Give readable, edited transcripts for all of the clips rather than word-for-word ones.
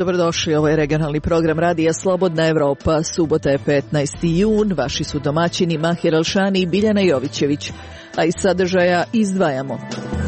Dobrodošli, ovo je regionalni program Radija Slobodna Evropa. Subota je 15. jun, vaši su domaćini Mahir Alšani i Biljana Jovićević, a iz sadržaja izdvajamo.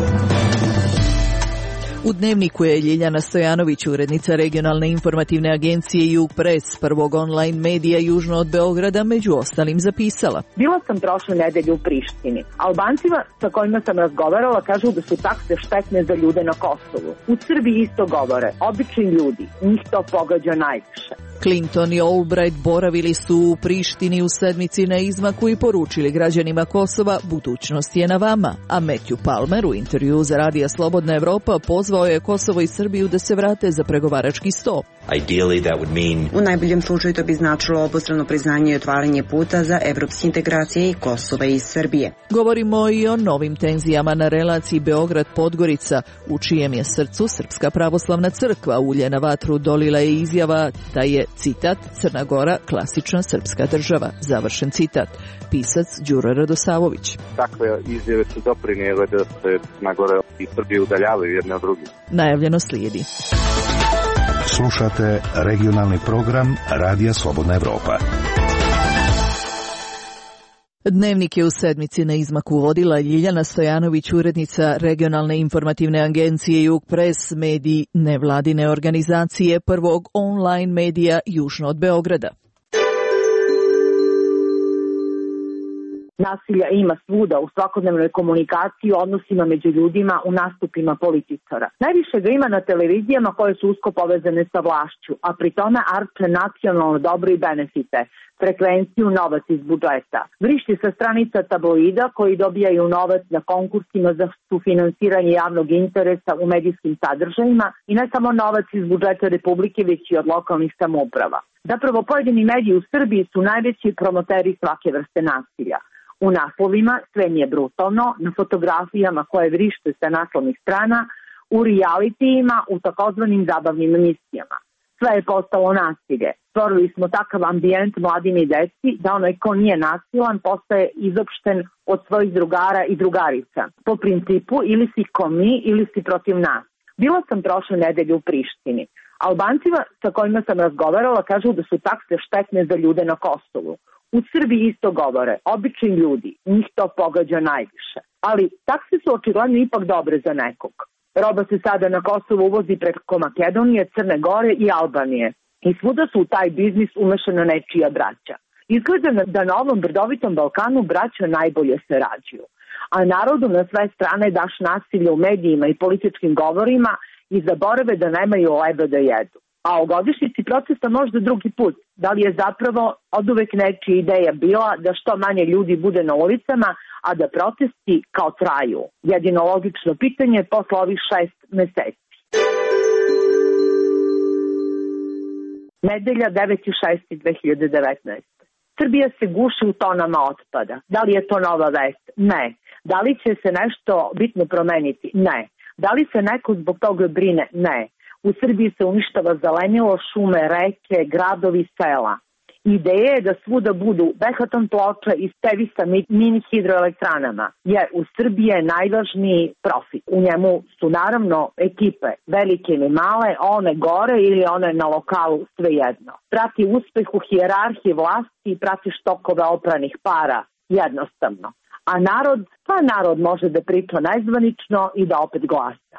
U Dnevniku je Ljiljana Stojanović, urednica regionalne informativne agencije Jug Pres, prvog online medija južno od Beograda, među ostalim zapisala. Bila sam prošle nedelje u Prištini. Albancima sa kojima sam razgovarala kažu da su takse štetne za ljude na Kosovu. U Srbiji isto govore, obični ljudi, njih to pogađa najviše. Clinton i Albright boravili su u Prištini u sedmici na izmaku i poručili građanima Kosova budućnost je na vama, a Matthew Palmer u intervju za Radija Slobodna Evropa pozvao je Kosovo i Srbiju da se vrate za pregovarački sto. U najboljem slučaju to bi značilo obostrano priznanje i otvaranje puta za evropske integracije i Kosova i Srbije. Govorimo i o novim tenzijama na relaciji Beograd-Podgorica, u čijem je srcu Srpska pravoslavna crkva. Ulje na vatru dolila je izjava da je, citat, Crna Gora klasična srpska država, završen citat. Pisac Đuro Radosavović. Takve izjave su doprinijele da se Crna Gora i Srbije udaljavaju jedne od drugih. Najavljeno slijedi. Slušate regionalni program Radija Slobodna Evropa. Dnevnik je u sedmici na izmaku vodila Ljiljana Stojanović, urednica regionalne informativne agencije Jug Pres, medij nevladine organizacije prvog online medija južno od Beograda. Nasilja ima svuda u svakodnevnoj komunikaciji, odnosima među ljudima, u nastupima političara. Najviše ga ima na televizijama koje su usko povezane sa vlašću, a pri tome arče nacionalno dobro i benefite, frekvenciju, novac iz budžeta. Vrišti sa stranica tabloida koji dobijaju novac na konkursima za sufinansiranje javnog interesa u medijskim sadržajima i ne samo novac iz budžeta Republike, već i od lokalnih samouprava. Zapravo pojedini mediji u Srbiji su najveći promoteri svake vrste nasilja. U naslovima sve nije brutalno, na fotografijama koje vrište sa naslovnih strana, u realitijima, u takozvanim zabavnim emisijama. Sve je postalo nasilje. Stvorili smo takav ambijent mladim i deci da onaj ko nije nasilan postaje izopšten od svojih drugara i drugarica. Po principu ili si ko mi ili si protiv nas. Bila sam prošle nedelje u Prištini. Albancima sa kojima sam razgovarala kažu da su takse štetne za ljude na Kosovu. U Srbiji isto govore, obični ljudi, njih to pogađa najviše. Ali takse su očigledno ipak dobre za nekog. Roba se sada na Kosovo uvozi preko Makedonije, Crne Gore i Albanije. I svuda su u taj biznis umešana nečija braća. Izgleda da na ovom brdovitom Balkanu braća najbolje se rađuju. A narodu na sve strane daš nasilje u medijima i političkim govorima i zaborave da nemaju leba da jedu. A o godišnjici protesta možda drugi put. Da li je zapravo oduvek nečija ideja bila da što manje ljudi bude na ulicama, a da protesti kao traju? Jedino logično pitanje posle ovih 6 meseci. Nedelja 9.6.2019. Srbija se guši u tonama otpada. Da li je to nova vest? Ne. Da li će se nešto bitno promeniti? Ne. Da li se neko zbog toga brine? Ne. U Srbiji se uništava zelenilo, šume, reke, gradovi, sela. Ideja je da svuda budu behaton ploča i stevi sa mini hidroelektranama, jer u Srbiji je najvažniji profit. U njemu su naravno ekipe, velike ili male, one gore ili one na lokalu, svejedno. Prati uspeh u hijerarhiji vlasti i prati štokove opranih para, jednostavno. A narod može da priča nezvanično i da opet glasa.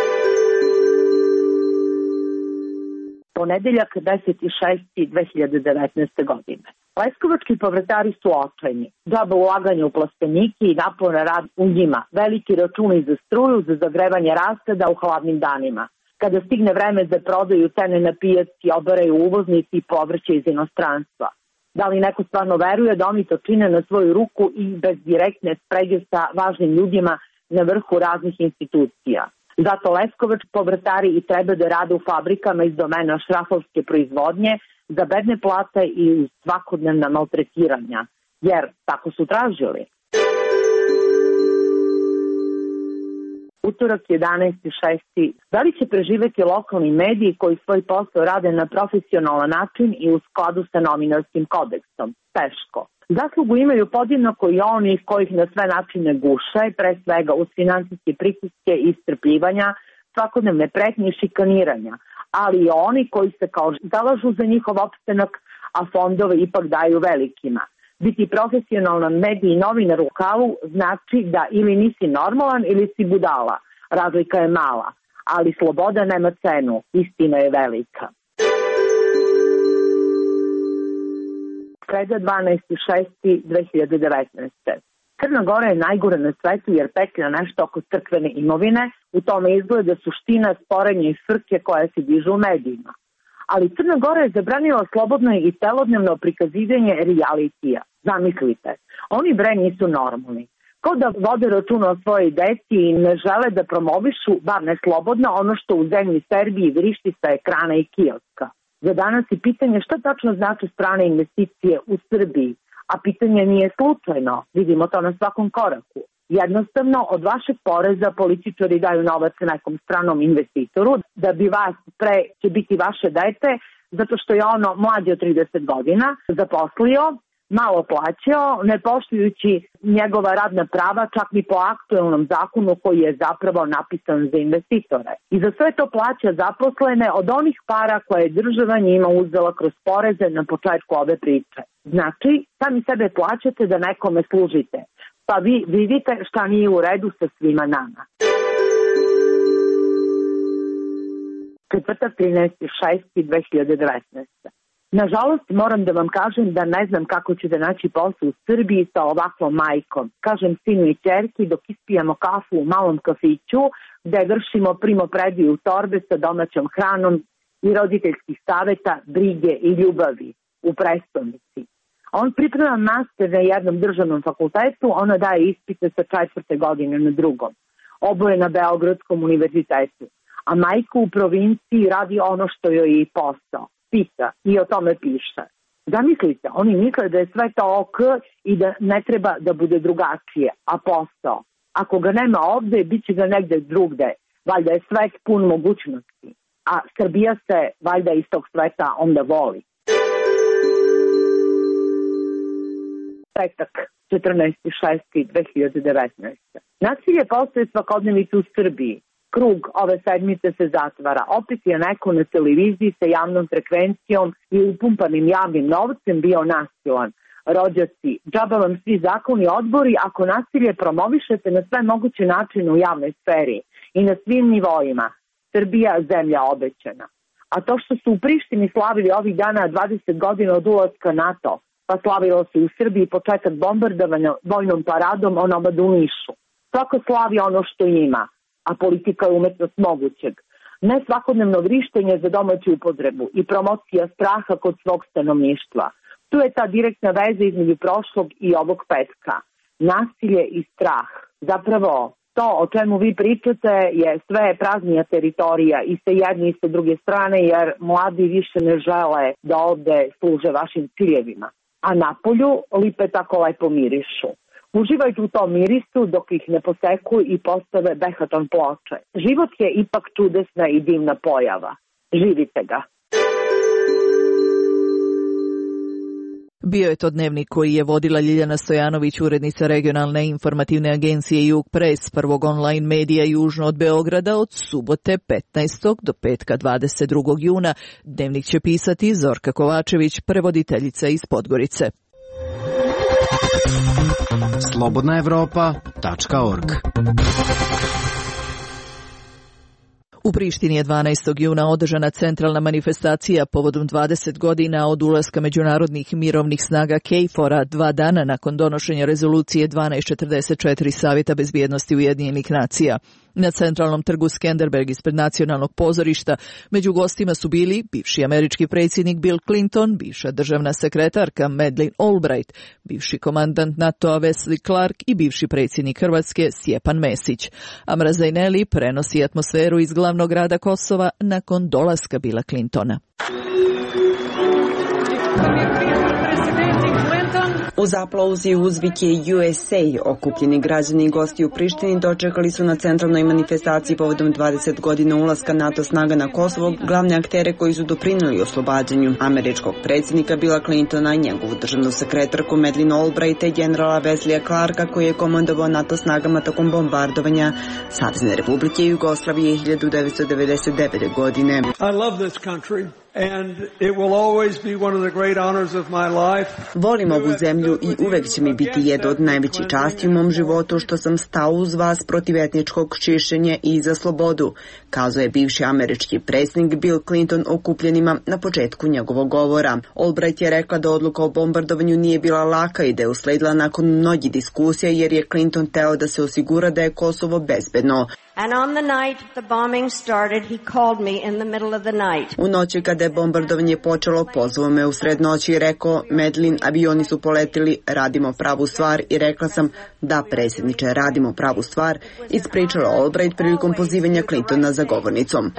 Ponedeljak 10.6.2019. godine. Leskovački povrtari su očajni. Džaba ulaganje u plastenike i naporan rad u njima. Veliki računi za struju, za zagrevanje rasada u hladnim danima. Kada stigne vreme za prodaju, cene na pijaci obaraju uvoznici i povrće iz inostranstva. Da li neko stvarno veruje da oni to čine na svoju ruku i bez direktne sprege sa važnim ljudima na vrhu raznih institucija? Zato leskovački povrtari i treba da rade u fabrikama iz domena šrafovske proizvodnje za bedne plate i uz svakodnevna maltretiranja, jer tako su tražili. Utorak 11.6. Da li će preživeti lokalni mediji koji svoj posao rade na profesionalan način i u skladu sa novinarskim kodeksom? Teško. Zaslugu imaju podjednako i oni kojih na sve načine guše, pre svega uz finansijske pritiske i istrpljivanja, svakodnevne pretnje i šikaniranja, ali i oni koji se kao zalažu za njihov opstanak, a fondove ipak daju velikima. Biti profesionalan medij i novinar u lokalu znači da ili nisi normalan ili si budala. Razlika je mala, ali sloboda nema cenu, istina je velika. Sreda 12.6.2019. Crna Gora je najgora na svetu jer petlja nešto oko crkvene imovine, u tome izgleda suština sporenja i frke koja se dižu u medijima. Ali Crna Gora je zabranila slobodno i celodnevno prikazivanje realitija. Zamislite, oni bre nisu normalni. Kao da vode računa o svojoj deci i ne žele da promovišu, bar ne slobodno, ono što u zemlji Srbiji vrišti sa ekrana i kioska. Za danas je pitanje šta tačno znači strane investicije u Srbiji, a pitanje nije slučajno, vidimo to na svakom koraku. Jednostavno, od vašeg poreza političari daju novac nekom stranom investitoru, da bi vas pre će biti vaše dete, zato što je ono mlađe od 30 godina zaposlio, malo plaćao, ne poštujući njegova radna prava, čak ni po aktuelnom zakonu koji je zapravo napisan za investitore. I za sve to plaća zaposlene od onih para koje je država njima uzela kroz poreze na početku ove priče. Znači, sami sebe plaćate da nekome služite, pa vi vidite šta nije u redu sa svima nama. Četvrtak 13.6.2019. Nažalost, moram da vam kažem da ne znam kako ću da naći posao u Srbiji sa ovakvom majkom. Kažem sinu i ćerki dok ispijamo kafu u malom kafiću gde vršimo primopredaju torbe sa domaćom hranom i roditeljskih saveta, brige i ljubavi u prestonici. On priprema master na jednom državnom fakultetu, ona daje ispite sa 4. godine na drugom. Oboje na Beogradskom univerzitetu. A majka u provinciji radi ono što joj je i posao. Pisa i o tome piše. Zamislite, oni misle da je sve to ok i da ne treba da bude drugačije, a posao. Ako ga nema ovde, bit će ga negde drugde. Valjda je svet pun mogućnosti, a Srbija se valjda iz tog sveta onda voli. Petak, 14.6.2019. Nasilje postoje svakodnevicu u Srbiji. Krug ove sedmice se zatvara. Opet je neko na televiziji sa javnom frekvencijom i upumpanim javnim novcem bio nasilan. Rođaci, džaba vam svi zakoni odbori ako nasilje promovišete na sve moguće načine u javnoj sferi i na svim nivoima. Srbija zemlja obećana. A to što su u Prištini slavili ovih dana 20 godina od ulaska NATO, pa slavilo se u Srbiji početak bombardovanja vojnom paradom onomad u Nišu. Svako slavi ono što ima, a politika je umetnost mogućeg. Ne svakodnevno vrištenje za domaću upotrebu i promocija straha kod svog stanovništva. Tu je ta direktna veza između prošlog i ovog petka. Nasilje i strah. Zapravo, to o čemu vi pričate je sve praznija teritorija i sa jedne i sa druge strane, jer mladi više ne žele da ovde služe vašim ciljevima. A napolju lipe tako lepo mirišu. Uživajte u tom mirisu dok ih ne poseku i postave behaton ploče. Život je ipak čudesna i divna pojava. Živite ga. Bio je to dnevnik koji je vodila Ljiljana Stojanović, urednica regionalne informativne agencije Jug Pres, prvog online medija južno od Beograda, od subote 15. do petka 22. juna. Dnevnik će pisati Zorka Kovačević, prevoditeljica iz Podgorice. slobodnaevropa.org. U Prištini je 12. juna održana centralna manifestacija povodom 20 godina od ulaska međunarodnih mirovnih snaga KFOR-a 2 dana nakon donošenja rezolucije 1244 Savjeta bezbjednosti Ujedinjenih nacija. Na centralnom trgu Skenderberg ispred nacionalnog pozorišta među gostima su bili bivši američki predsjednik Bill Clinton, bivša državna sekretarka Madeleine Albright, bivši komandant NATO-a Wesley Clark i bivši predsjednik Hrvatske Stjepan Mesić. Amra Zaineli prenosi atmosferu iz glavnog grada Kosova nakon dolaska Billa Clintona. Uz aplauz i uzvike USA, okupljeni građani i gosti u Prištini dočekali su na centralnoj manifestaciji povodom 20 godina ulaska NATO snaga na Kosovo glavne aktere koji su doprinijeli oslobađanju američkog predsjednika Billa Clintona i njegovu državnu sekretarku Madeleine Albright i generala Wesleya Clarka koji je komandovao NATO snagama tokom bombardovanja Savezne Republike Jugoslavije 1999. godine. I love this country. And it will always be one of the great honors of my life. Volim ovu zemlju i uvek će mi biti jedna od najvećih časti u mom životu što sam stao uz vas protiv etničkog čišćenja i za slobodu, kazao je bivši američki predsjednik Bill Clinton okupljenima na početku njegovog govora. Albright je rekla da odluka o bombardovanju nije bila laka i da je usledila nakon mnogih diskusija jer je Clinton teo da se osigura da je Kosovo bezbedno. And on the night the bombing started, he called me in the middle of the night. U noći kada je bombardovanje počelo, pozvao me u sred noći i rekao, Madeleine, avioni su poletili, radimo pravu stvar, i rekla sam, da predsjedniče, radimo pravu stvar, ispričala Albright prilikom pozivanja Clintona za govornicom.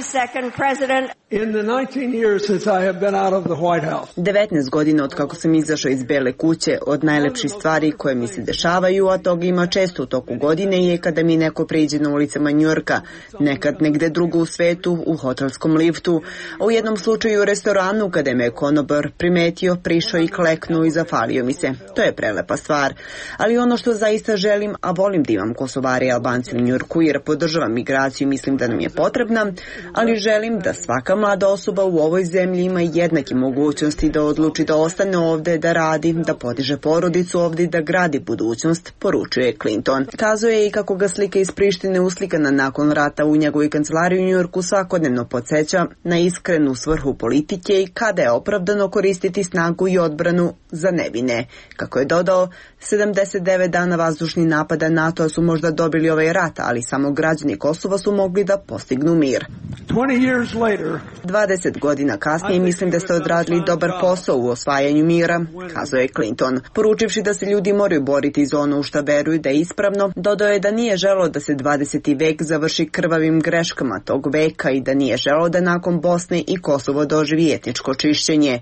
19 godina od kako sam izašao iz Bele kuće, od najlepših stvari koje mi se dešavaju, a toga ima često u toku godine, je kada mi neko priđe na ulicama Njujorka, nekad negde drugo u svetu, u hotelskom liftu, a u jednom slučaju u restoranu kada me je konobar primetio, prišao i kleknuo i zafalio mi se. To je prelepa stvar. Ali ono što zaista želim, a volim da imam Kosovari i Albanci u Njujorku jer podržavam migraciju i mislim da nam je potrebna, ali želim da svaka mlada osoba u ovoj zemlji ima jednake mogućnosti da odluči da ostane ovde, da radi, da podiže porodicu ovde i da gradi budućnost, poručuje Clinton. Kazao je i kako ga slika iz Prištine uslikana nakon rata u njegovoj kancelariji u Njujorku svakodnevno podsjeća na iskrenu svrhu politike i kada je opravdano koristiti snagu i odbranu za nevine. Kako je dodao, 79 dana vazdušnih napada NATO-a su možda dobili ovaj rat, ali samo građani Kosova su mogli da postignu mir. 20 godina kasnije mislim da ste odradili dobar posao u osvajanju mira, kazao je Clinton. Poručivši da se ljudi moraju boriti za ono u šta veruju da je ispravno, dodao je da nije želeo da se 20. vek završi krvavim greškama tog veka i da nije želeo da nakon Bosne i Kosovo doživi etničko čišćenje.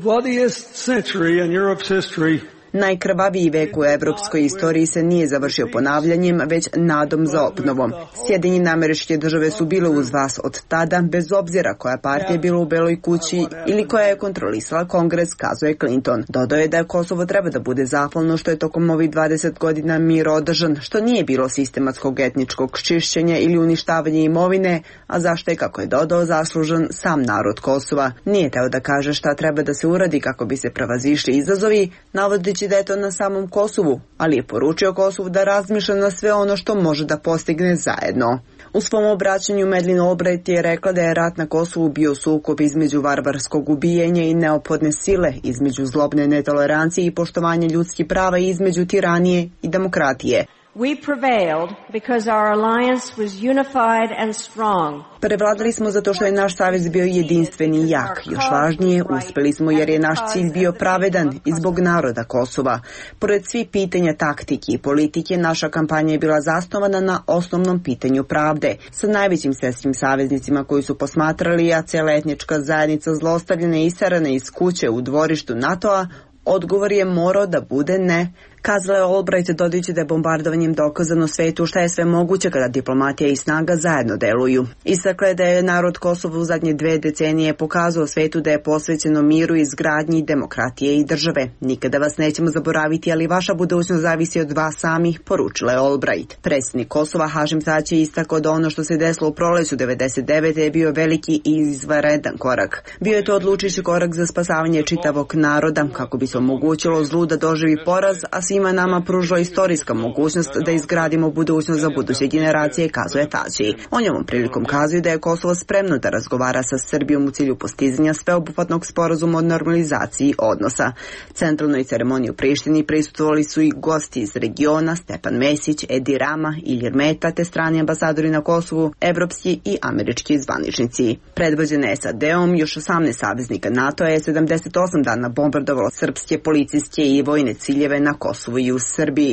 Najkrvaviji vek u evropskoj istoriji se nije završio ponavljanjem, već nadom za obnovom. Sjedinjene Američke Države su bile uz vas od tada, bez obzira koja partija je bila u Beloj kući ili koja je kontrolisala Kongres, kazuje Clinton. Dodao je da Kosovo treba da bude zahvalno što je tokom ovih 20 godina mir održan, što nije bilo sistematskog etničkog čišćenja ili uništavanja imovine, a zašto je, kako je dodao, zaslužan sam narod Kosova. Nije teo da kaže šta treba da se uradi kako bi se prevazišli izazovi, navodeći da je to na samom Kosovu, ali je poručio Kosovu da razmišlja na sve ono što može da postigne zajedno. U svom obraćanju Madeleine Albright je rekla da je rat na Kosovu bio sukob između varvarskog ubijanja i neophodne sile, između zlobne netolerancije i poštovanja ljudskih prava i između tiranije i demokratije. We prevailed because our alliance was unified and strong. Prevladali smo zato što je naš savez bio jedinstven i jak. Još važnije, uspeli smo jer je naš cilj bio pravedan i zbog naroda Kosova. Pored svih pitanja taktike i politike, naša kampanja je bila zasnovana na osnovnom pitanju pravde. Sa najvećim svjetskim saveznicima koji su posmatrali, a cijela etnička zajednica zlostavljena i isarana iz kuće u dvorištu NATO-a, odgovor je morao da bude ne. Kazala je Albright, dodajući da je bombardovanjem dokazano svetu šta je sve moguće kada diplomatija i snaga zajedno deluju. Istakla je da je narod Kosova u zadnje 2 decenije pokazao svetu da je posvećeno miru, izgradnji, demokratije i države. Nikada vas nećemo zaboraviti, ali vaša budućnost zavisi od vas samih, poručila je Albright. Predsjednik Kosova Hašim Tači je istakao da ono što se desilo u proleću 99. je bio veliki i izvanredan korak. Bio je to odlučujući korak za spasavanje čitavog naroda, kako bi se omogućilo zlu da doživi poraz, a svima nama pružila istorijska mogućnost da izgradimo budućnost za buduće generacije, kazuje Tači. On je ovom prilikom kazuje da je Kosovo spremno da razgovara sa Srbijom u cilju postizanja sveobuhvatnog sporazuma o normalizaciji odnosa. Centralnoj ceremoniji u Prištini prisustvovali su i gosti iz regiona, Stjepan Mesić, Edi Rama, Ilir Meta, te strani ambasadori na Kosovu, evropski i američki zvaničnici. Predvođene SAD-om, još 18 saveznika NATO-a je 78 dana bombardovalo srpske policijske i vojne ciljeve na Kosovu i u Srbiji.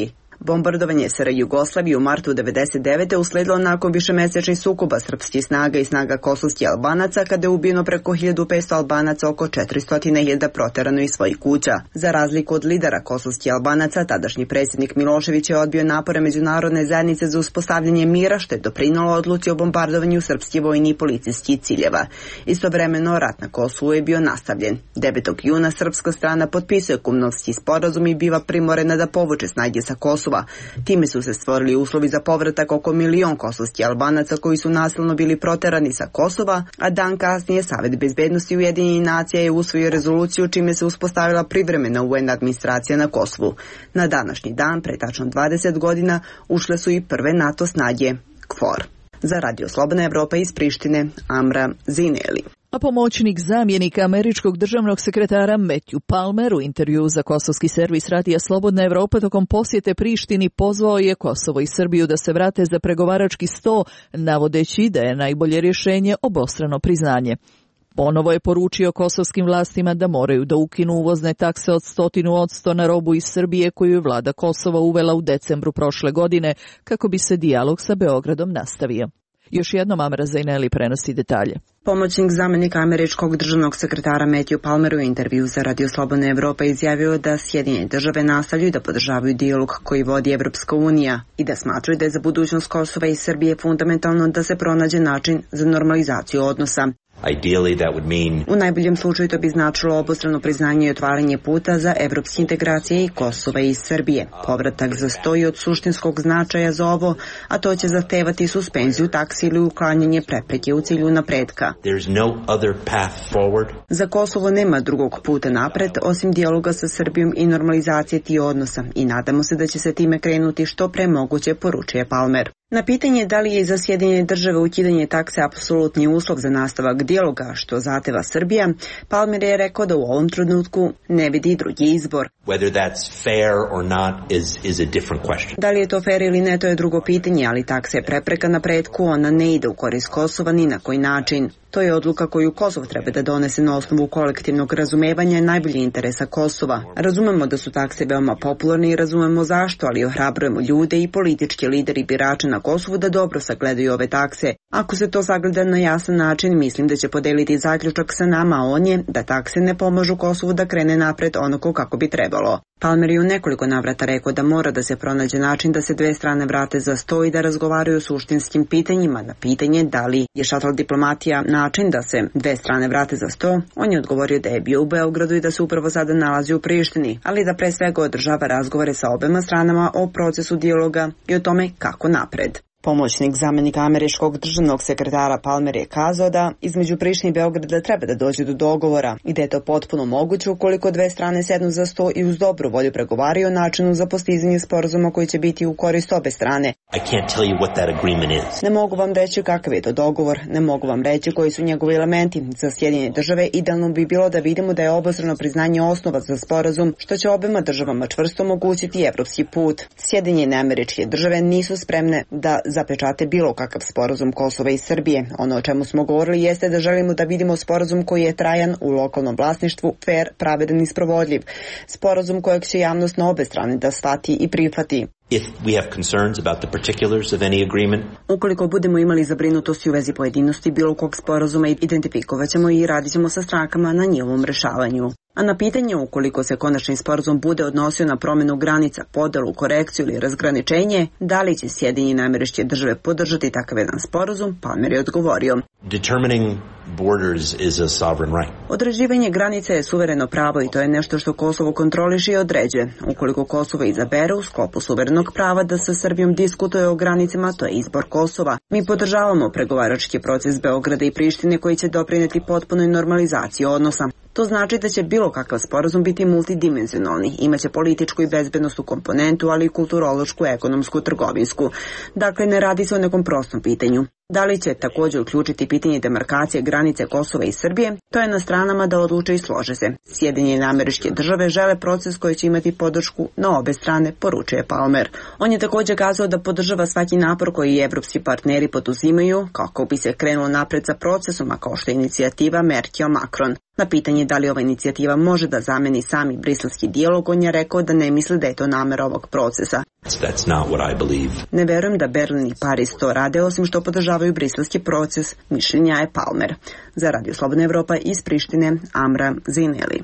Bombardovanje SR Jugoslavije u martu 1999. usledilo nakon višemesečnih sukoba srpskih snaga i snaga kosovskih Albanaca, kada je ubijeno preko 1500 Albanaca, oko 400.000 proterano iz svojih kuća. Za razliku od lidera kosovskih Albanaca, tadašnji predsjednik Milošević je odbio napore međunarodne zajednice za uspostavljanje mira, što je doprinalo odluci o bombardovanju srpskih vojnih i policijskih ciljeva. Istovremeno, rat na Kosovu je bio nastavljen. 9. juna srpska strana potpisuje Kumnovski sporazum i biva primorena da povuče snage sa Kosova. Time su se stvorili uslovi za povratak oko 1 milion kosovskih Albanaca koji su nasilno bili proterani sa Kosova, a dan kasnije Savet bezbednosti Ujedinjenih nacija je usvojio rezoluciju čime se uspostavila privremena UN administracija na Kosovu. Na današnji dan, pre tačno 20 godina, ušle su i prve NATO snage KFOR. Za Radio Slobodna Evropa iz Prištine, Amra Zineli. A pomoćnik zamjenika američkog državnog sekretara Matthew Palmer u intervju za kosovski servis Radija Slobodna Evropa tokom posjete Prištini pozvao je Kosovo i Srbiju da se vrate za pregovarački sto, navodeći da je najbolje rješenje obostrano priznanje. Ponovo je poručio kosovskim vlastima da moraju da ukinu uvozne takse od 100% na robu iz Srbije koju je vlada Kosova uvela u decembru prošle godine kako bi se dijalog sa Beogradom nastavio. Još jednom Amra Zineli prenosi detalje. Pomoćnik zamjenika američkog državnog sekretara Matthew Palmer u intervju za Radio Slobodna Evropa izjavio da Sjedinjene države nastavljaju da podržavaju dijalog koji vodi Evropska unija i da smatraju da je za budućnost Kosova i Srbije fundamentalno da se pronađe način za normalizaciju odnosa. U najboljem slučaju to bi značilo obostrano priznanje i otvaranje puta za evropske integracije i Kosova i Srbije. Povratak za sto je od suštinskog značaja za ovo, a to će zahtevati suspenziju taksi ili uklanjanje prepreke u cilju napretka. Za Kosovo nema drugog puta napred osim dijaloga sa Srbijom i normalizacije tih odnosa i nadamo se da će se time krenuti što pre moguće, poručuje Palmer. Na pitanje da li je za Sjedinjene države ukidanje takse apsolutni uslov za nastavak dijaloga, što zahteva Srbija, Palmer je rekao da u ovom trenutku ne vidi drugi izbor. Da li je to fair ili ne, to je drugo pitanje, ali taksa je prepreka napretku, ona ne ide u korist Kosova ni na koji način. To je odluka koju Kosovo treba da donese na osnovu kolektivnog razumevanja najboljih interesa Kosova. Razumemo da su takse veoma popularne i razumemo zašto, ali ohrabrujemo ljude i politički lideri birača na Kosovu da dobro sagledaju ove takse. Ako se to sagleda na jasan način, mislim da će podeliti zaključak sa nama, a on je da takse ne pomažu Kosovu da krene napred onako kako bi trebalo. Palmer je u nekoliko navrata rekao da mora da se pronađe način da se dve strane vrate za sto i da razgovaraju o suštinskim pitanjima. Na pitanje da li je šatl diplomatija način da se dve strane vrate za sto, on je odgovorio da je bio u Beogradu i da se upravo sada nalazi u Prištini, ali da pre svega održava razgovore sa obema stranama o procesu dijaloga i o tome kako napred. Pomoćnik zamjenika američkog državnog sekretara Palmer je kazao da između Prištine i Beograda treba da dođe do dogovora i da je to potpuno moguće ukoliko dve strane sednu za sto i uz dobru volju pregovaraju o načinu za postizanje sporazuma koji će biti u korist obe strane. Ne mogu vam reći kakav je to dogovor, ne mogu vam reći koji su njegovi elementi. Za Sjedinjene države idealno bi bilo da vidimo da je obostrano priznanje osnova za sporazum, što će obema državama čvrsto omogućiti evropski put. Sjedinjene Američke države nisu spremne da zapečate bilo kakav sporazum Kosova i Srbije. Ono o čemu smo govorili jeste da želimo da vidimo sporazum koji je trajan u lokalnom vlasništvu, fair, pravedan i sprovodljiv. Sporazum kojeg će javnost na obe strane da shvati i prihvati. Ukoliko budemo imali zabrinutosti u vezi pojedinosti bilo kog sporazuma, identifikovat ćemo i radit ćemo sa strankama na njihovom rešavanju. A na pitanje ukoliko se konačni sporazum bude odnosio na promjenu granica, podelu, korekciju ili razgraničenje, da li će Sjedinjene Američke države podržati takav jedan sporazum, Palmer je odgovorio. Određivanje granica je suvereno pravo i to je nešto što Kosovo kontroliše i određuje. Ukoliko Kosovo izabere u sklopu suverenog prava da sa Srbijom diskutuje o granicama, to je izbor Kosova. Mi podržavamo pregovarački proces Beograda i Prištine koji će doprineti potpunoj normalizaciji odnosa. To znači da će bilo kakav sporazum biti multidimenzionalni, imaće političku i bezbednosnu komponentu, ali i kulturološku, ekonomsku, trgovinsku. Dakle, ne radi se o nekom prostom pitanju. Da li će također uključiti pitanje demarkacije granice Kosova i Srbije, to je na stranama da odluče i slože se. Sjedinjene Američke države žele proces koji će imati podršku na obe strane, poručuje Palmer. On je također kazao da podržava svaki napor koji evropski partneri poduzimaju kako bi se krenulo napred sa procesom, a kao što je inicijativa Merkel-Macron. Na pitanje da li ova inicijativa može da zameni sami briselski dijalog, on je rekao da ne misli da je to namera ovog procesa. Ne verujem da Berlin i Pariz to rade, osim što podržavaju briselski proces, mišljenja je Palmer. Za Radio Slobodna Evropa iz Prištine, Amra Zineli.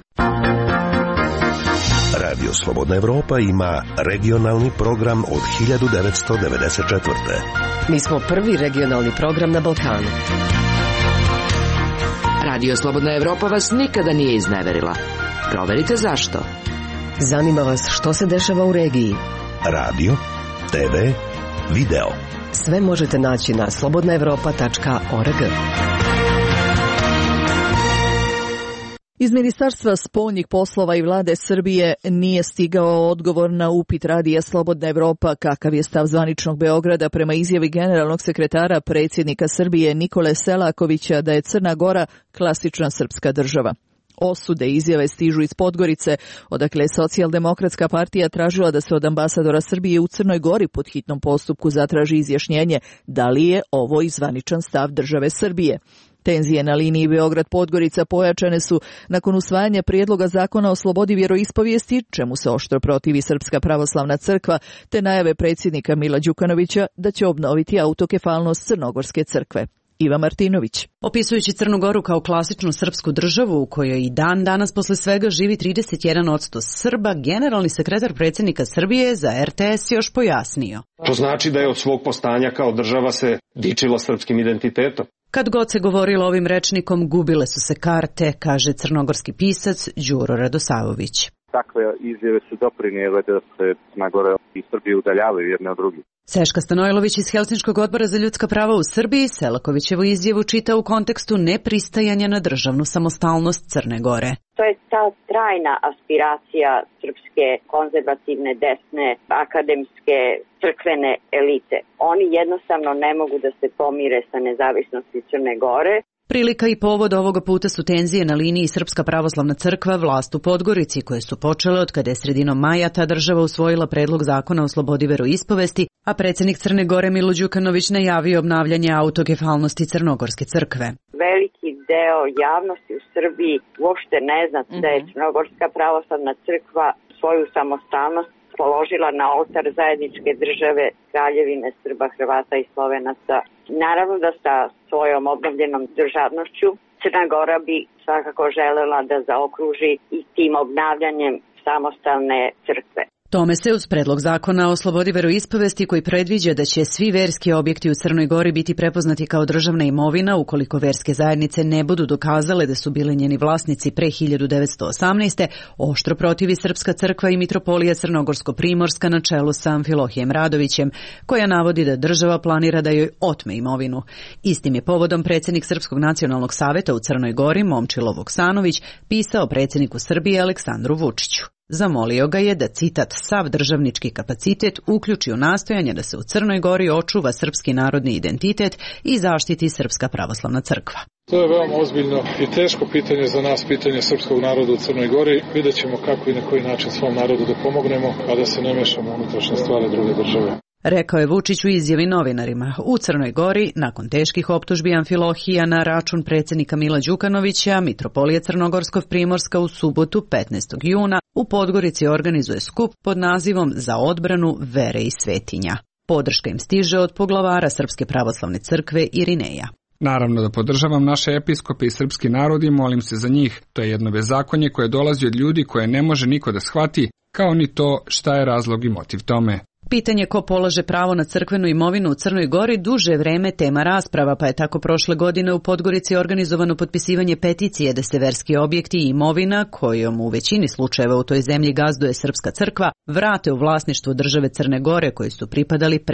Radio Slobodna Evropa ima regionalni program od 1994. Mi smo prvi regionalni program na Balkanu. Radio Slobodna Evropa vas nikada nije izneverila. Proverite zašto. Zanima vas što se dešava u regiji. Radio, TV, video. Sve možete naći na slobodnaevropa.org. Iz Ministarstva spoljnih poslova i vlade Srbije nije stigao odgovor na upit Radija Slobodna Evropa kakav je stav zvaničnog Beograda prema izjavi generalnog sekretara predsjednika Srbije Nikole Selakovića da je Crna Gora klasična srpska država. Osude izjave stižu iz Podgorice, odakle je Socijaldemokratska partija tražila da se od ambasadora Srbije u Crnoj Gori pod hitnom postupku zatraži izjašnjenje da li je ovo i zvaničan stav države Srbije. Tenzije na liniji Beograd-Podgorica pojačane su nakon usvajanja prijedloga zakona o slobodi vjeroispovijesti, čemu se oštro protivi Srpska pravoslavna crkva, te najave predsjednika Mila Đukanovića da će obnoviti autokefalnost Crnogorske crkve. Iva Martinović. Opisujući Crnu Goru kao klasičnu srpsku državu u kojoj i dan danas posle svega živi 31% Srba, generalni sekretar predsjednika Srbije za RTS još pojasnio. To znači da je od svog postanja kao država se dičila srpskim identitetom. Kad god se govorilo ovim rečnikom, gubile su se karte, kaže crnogorski pisac Đuro Radosavović. Takve izjave su doprinijele da se Crna Gora i Srbija udaljavaju jedne od drugih. Seška Stanojlović iz Helsinškog odbora za ljudska prava u Srbiji Selakovićevu izjavu čita u kontekstu nepristajanja na državnu samostalnost Crne Gore. To je ta trajna aspiracija srpske konzervativne, desne, akademske, crkvene elite. Oni jednostavno ne mogu da se pomire sa nezavisnosti Crne Gore. Prilika i povod ovoga puta su tenzije na liniji Srpska pravoslavna crkva, vlast u Podgorici, koje su počele od kada je sredinom maja ta država usvojila predlog zakona o slobodi veroispovesti, a predsjednik Crne Gore Milo Đukanović najavio obnavljanje autokefalnosti Crnogorske crkve. Veliki deo javnosti u Srbiji uopšte ne zna da je Crnogorska pravoslavna crkva svoju samostalnost položila na oltar zajedničke države Kraljevine Srba, Hrvata i Slovenaca. Naravno da sa svojom obnovljenom državnošću Crna Gora bi svakako želela da zaokruži i tim obnavljanjem samostalne crkve. Tome se uz predlog zakona o slobodi veroispovesti koji predviđa da će svi verski objekti u Crnoj Gori biti prepoznati kao državna imovina ukoliko verske zajednice ne budu dokazale da su bili njeni vlasnici pre 1918. oštro protivi Srpska crkva i mitropolija Crnogorsko-Primorska na čelu sa Amfilohijem Radovićem, koja navodi da država planira da joj otme imovinu. Istim je povodom predsjednik Srpskog nacionalnog saveta u Crnoj Gori Momčilo Vuksanović pisao predsjedniku Srbije Aleksandru Vučiću. Zamolio ga je da, citat, sav državnički kapacitet uključi u nastojanje da se u Crnoj Gori očuva srpski narodni identitet i zaštiti Srpska pravoslavna crkva. To je veoma ozbiljno i teško pitanje za nas, pitanje srpskog naroda u Crnoj Gori. Vidjet ćemo kako i na koji način svom narodu da pomognemo, a da se ne mešamo u unutrašnje stvari druge države. Rekao je Vučić u izjavi novinarima. U Crnoj Gori, nakon teških optužbi Amfilohija na račun predsjednika Mila Đukanovića, mitropolija Crnogorsko-Primorska u subotu 15. juna u Podgorici organizuje skup pod nazivom Za odbranu vere i svetinja. Podrška im stiže od poglavara Srpske pravoslavne crkve Irineja. Naravno da podržavam naše episkope i srpski narod i molim se za njih. To je jedno bezakonje koje dolazi od ljudi koje ne može niko da shvati, kao ni to šta je razlog i motiv tome. Pitanje ko polaže pravo na crkvenu imovinu u Crnoj Gori duže vreme tema rasprava, pa je tako prošle godine u Podgorici organizovano potpisivanje peticije da se verski objekti i imovina, kojom u većini slučajeva u toj zemlji gazduje Srpska crkva, vrate u vlasništvo države Crne Gore koji su pripadali pre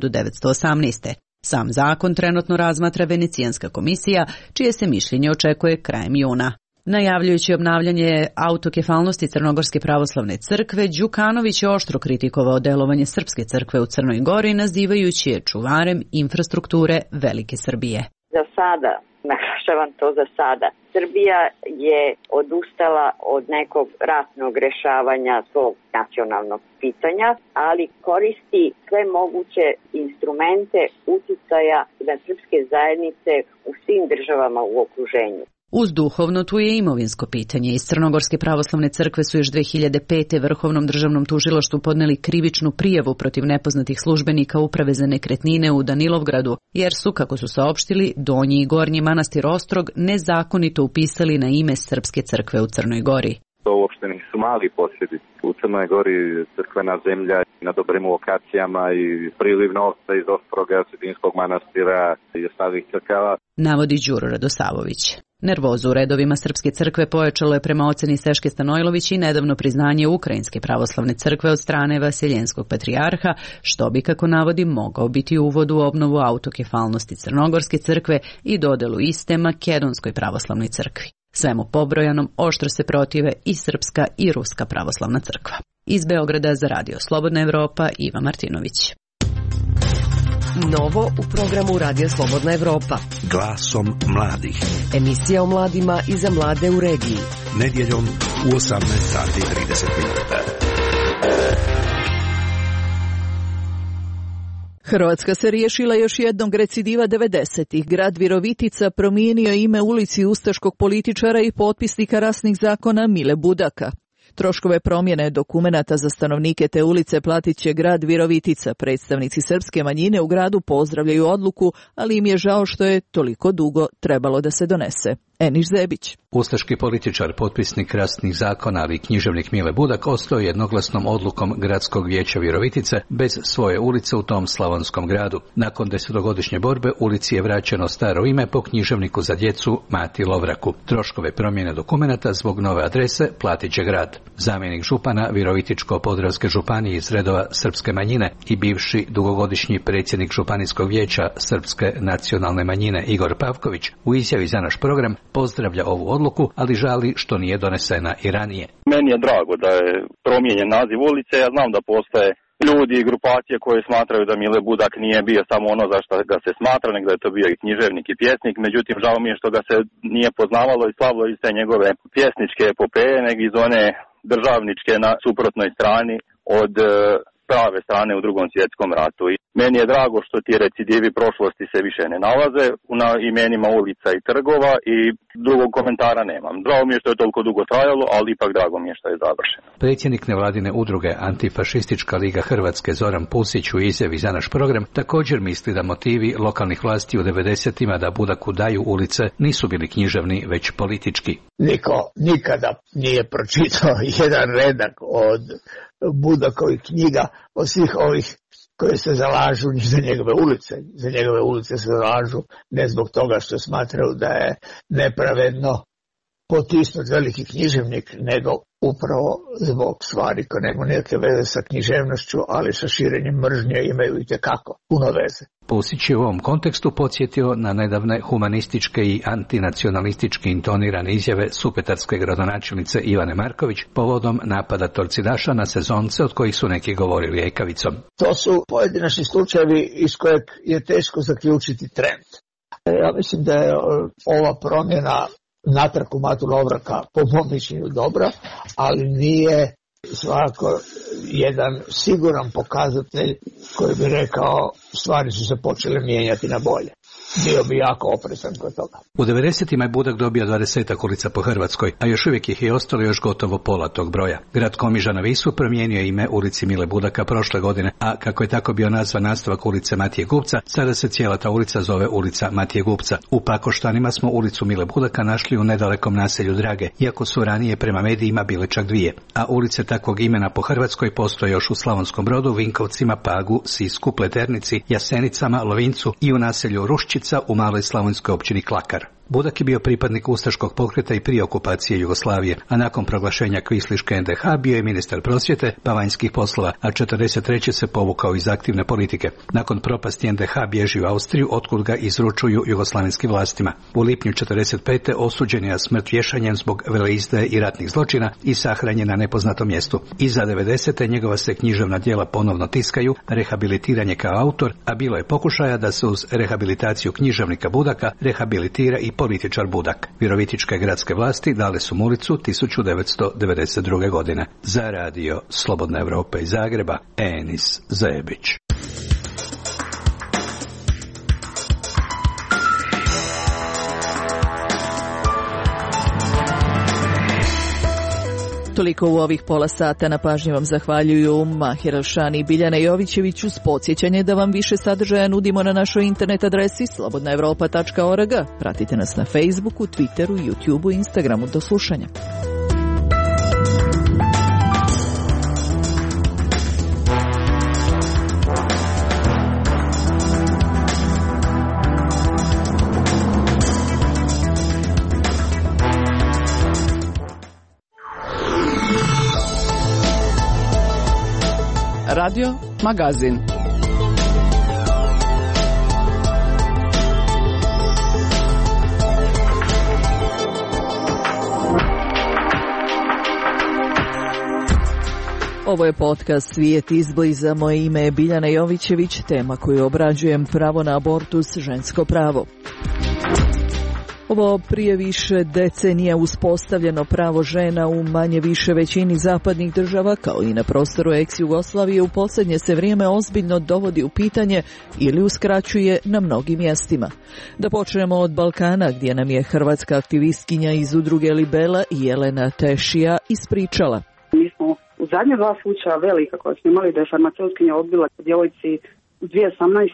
1918. Sam zakon trenutno razmatra Venecijanska komisija, čije se mišljenje očekuje krajem juna. Najavljujući obnavljanje autokefalnosti Crnogorske pravoslavne crkve, Đukanović je oštro kritikovao delovanje Srpske crkve u Crnoj Gori, nazivajući je čuvarem infrastrukture Velike Srbije. Za sada, naglašavam to za sada, Srbija je odustala od nekog ratnog rešavanja svog nacionalnog pitanja, ali koristi sve moguće instrumente uticaja na srpske zajednice u svim državama u okruženju. Uz duhovno tu je imovinsko pitanje. Iz Crnogorske pravoslavne crkve su još 2005. Vrhovnom državnom tužilaštvu podneli krivičnu prijavu protiv nepoznatih službenika Uprave za nekretnine u Danilovgradu, jer su, kako su saopštili, Donji i Gornji manastir Ostrog nezakonito upisali na ime Srpske crkve u Crnoj Gori. To uopšte nisu mali posjedi. U Crnoj Gori crkvena zemlja na dobrim lokacijama i priliv novca iz Ostroga, Sredinskog manastira i ostalih crkava. Navodi Đuro Radosavović. Nervozu u redovima Srpske crkve pojačalo je prema oceni Seške Stanojlović i nedavno priznanje Ukrajinske pravoslavne crkve od strane Vaseljenskog patrijarha, što bi, kako navodi, mogao biti uvod u obnovu autokefalnosti Crnogorske crkve i dodelu iste Makedonskoj pravoslavnoj crkvi. Svemu pobrojanom oštro se protive i Srpska i Ruska pravoslavna crkva. Iz Beograda za Radio Slobodna Evropa, Iva Martinović. Novo u programu Radio Slobodna Evropa. Glasom mladih. Emisija o mladima i za mlade u regiji. Nedjeljom u 18:30. Hrvatska se riješila još jednog recidiva 90-ih. Grad Virovitica promijenio ime ulici ustaškog političara i potpisnika rasnih zakona Mile Budaka. Troškove promjene dokumenata za stanovnike te ulice platit će grad Virovitica. Predstavnici srpske manjine u gradu pozdravljaju odluku, ali im je žao što je toliko dugo trebalo da se donese. Eniš Zebić. Ustaški političar, potpisnik rasnih zakona, ali i književnik Mile Budak ostao jednoglasnom odlukom Gradskog vijeća Virovitice bez svoje ulice u tom slavonskom gradu. Nakon 10-godišnje borbe ulici je vraćeno staro ime po književniku za djecu Mati Lovraku. Troškove promjene dokumenata zbog nove adrese platit će grad. Zamjenik župana Virovitičko-podravske županije iz redova srpske manjine i bivši dugogodišnji predsjednik županijskog vijeća srpske nacionalne manjine Igor Pavković u izjavi za naš program pozdravlja ovu odluku, ali žali što nije donesena i ranije. Meni je drago da je promijenjen naziv ulice. Ja znam da postoje ljudi i grupacije koje smatraju da Mile Budak nije bio samo ono za što ga se smatra, nego da je to bio i književnik i pjesnik. Međutim, žao mi je što ga se nije poznavalo i slavilo iz te njegove pjesničke epopeje, nego iz one državničke na suprotnoj strani od prave strane u Drugom svjetskom ratu. I meni je drago što ti recidivi prošlosti se više ne nalaze na imenima ulica i trgova i drugog komentara nemam. Drago mi je što je toliko dugo trajalo, ali ipak drago mi je što je završeno. Predsjednik nevladine udruge Antifašistička liga Hrvatske Zoran Pusić u izjavi za naš program također misli da motivi lokalnih vlasti u 90-ima da Budaku daju ulice nisu bili književni, već politički. Niko nikada nije pročitao jedan redak od Budakovih knjiga, od svih ovih koje se zalažu za njegove ulice. Za njegove ulice se zalažu ne zbog toga što smatraju da je nepravedno potisnut veliki književnik, nego upravo zbog stvari koje nema neke veze sa književnošću, ali sa širenjem mržnje imaju itekako puno veze. Pusić je u ovom kontekstu podsjetio na nedavne humanističke i antinacionalistički intonirane izjave supetarske gradonačelnice Ivane Marković povodom napada torcidaša na sezonce od kojih su neki govorili ejkavicom. To su pojedinačni slučajevi iz kojeg je teško zaključiti trend. Ja mislim da je ova promjena natrag u Matu Lovraka po mom mišljenju dobra, ali nije svakako jedan siguran pokazatelj koji bi rekao stvari su se počele mijenjati na bolje. Bio bi jako oprezan kod toga. U 90-ima je Budak dobio 20 ulica po Hrvatskoj, a još uvijek ih je ostalo još gotovo pola tog broja. Grad Komiža na Visu promijenio ime ulici Mile Budaka prošle godine, a kako je tako bio nazvan nastavak ulice Matije Gupca, sada se cijela ta ulica zove ulica Matije Gupca. U Pakoštanima smo ulicu Mile Budaka našli u nedalekom naselju Drage, iako su ranije prema medijima bile čak dvije. A ulice takvog imena po Hrvatskoj postoje još u Slavonskom Brodu, Vinkovcima, Pagu, Sisku, Pleternici, Jasenicama, Lovincu i u naselju Ruščica u maloj slavonskoj općini Klakar. Budak je bio pripadnik ustaškog pokreta i prije okupacije Jugoslavije, a nakon proglašenja kvisliške NDH bio je ministar prosvjete pa vanjskih poslova, a 43. se povukao iz aktivne politike. Nakon propasti NDH bježi u Austriju, otkud ga izručuju jugoslavenskim vlastima. U lipnju 45. osuđen je na smrt vješanjem zbog veleizdaje i ratnih zločina i sahranjen na nepoznatom mjestu. Iza 90. njegova se književna djela ponovno tiskaju, rehabilitiran je kao autor, a bilo je pokušaja da se uz rehabilitaciju književnika Budaka rehabilitira i političar Budak. Virovitičke gradske vlasti dale su mu ulicu 1992. godine. Za radio Slobodna Evropa iz Zagreba, Enis Zebić. Toliko u ovih pola sata. Na pažnji vam zahvaljuju Mahir Alšani i Biljana Jovićević, uz podsjećanje da vam više sadržaja nudimo na našoj internet adresi slobodnaevropa.org. Pratite nas na Facebooku, Twitteru, YouTubeu i Instagramu. Do slušanja. Radio Magazin. Ovo je podcast Svijet izbliza. Moje ime je Biljana Jovićević. Tema koju obrađujem: pravo na abortus, žensko pravo. Ovo prije više decenija uspostavljeno pravo žena u manje više većini zapadnih država, kao i na prostoru ex-Jugoslavije, u posljednje se vrijeme ozbiljno dovodi u pitanje ili uskraćuje na mnogim mjestima. Da počnemo od Balkana, gdje nam je hrvatska aktivistkinja iz udruge Libela Jelena Tešija ispričala. Mi smo u zadnje 2 slučaja velika koja smo imali da je farmaceutkinja odbila djevojci u 2018.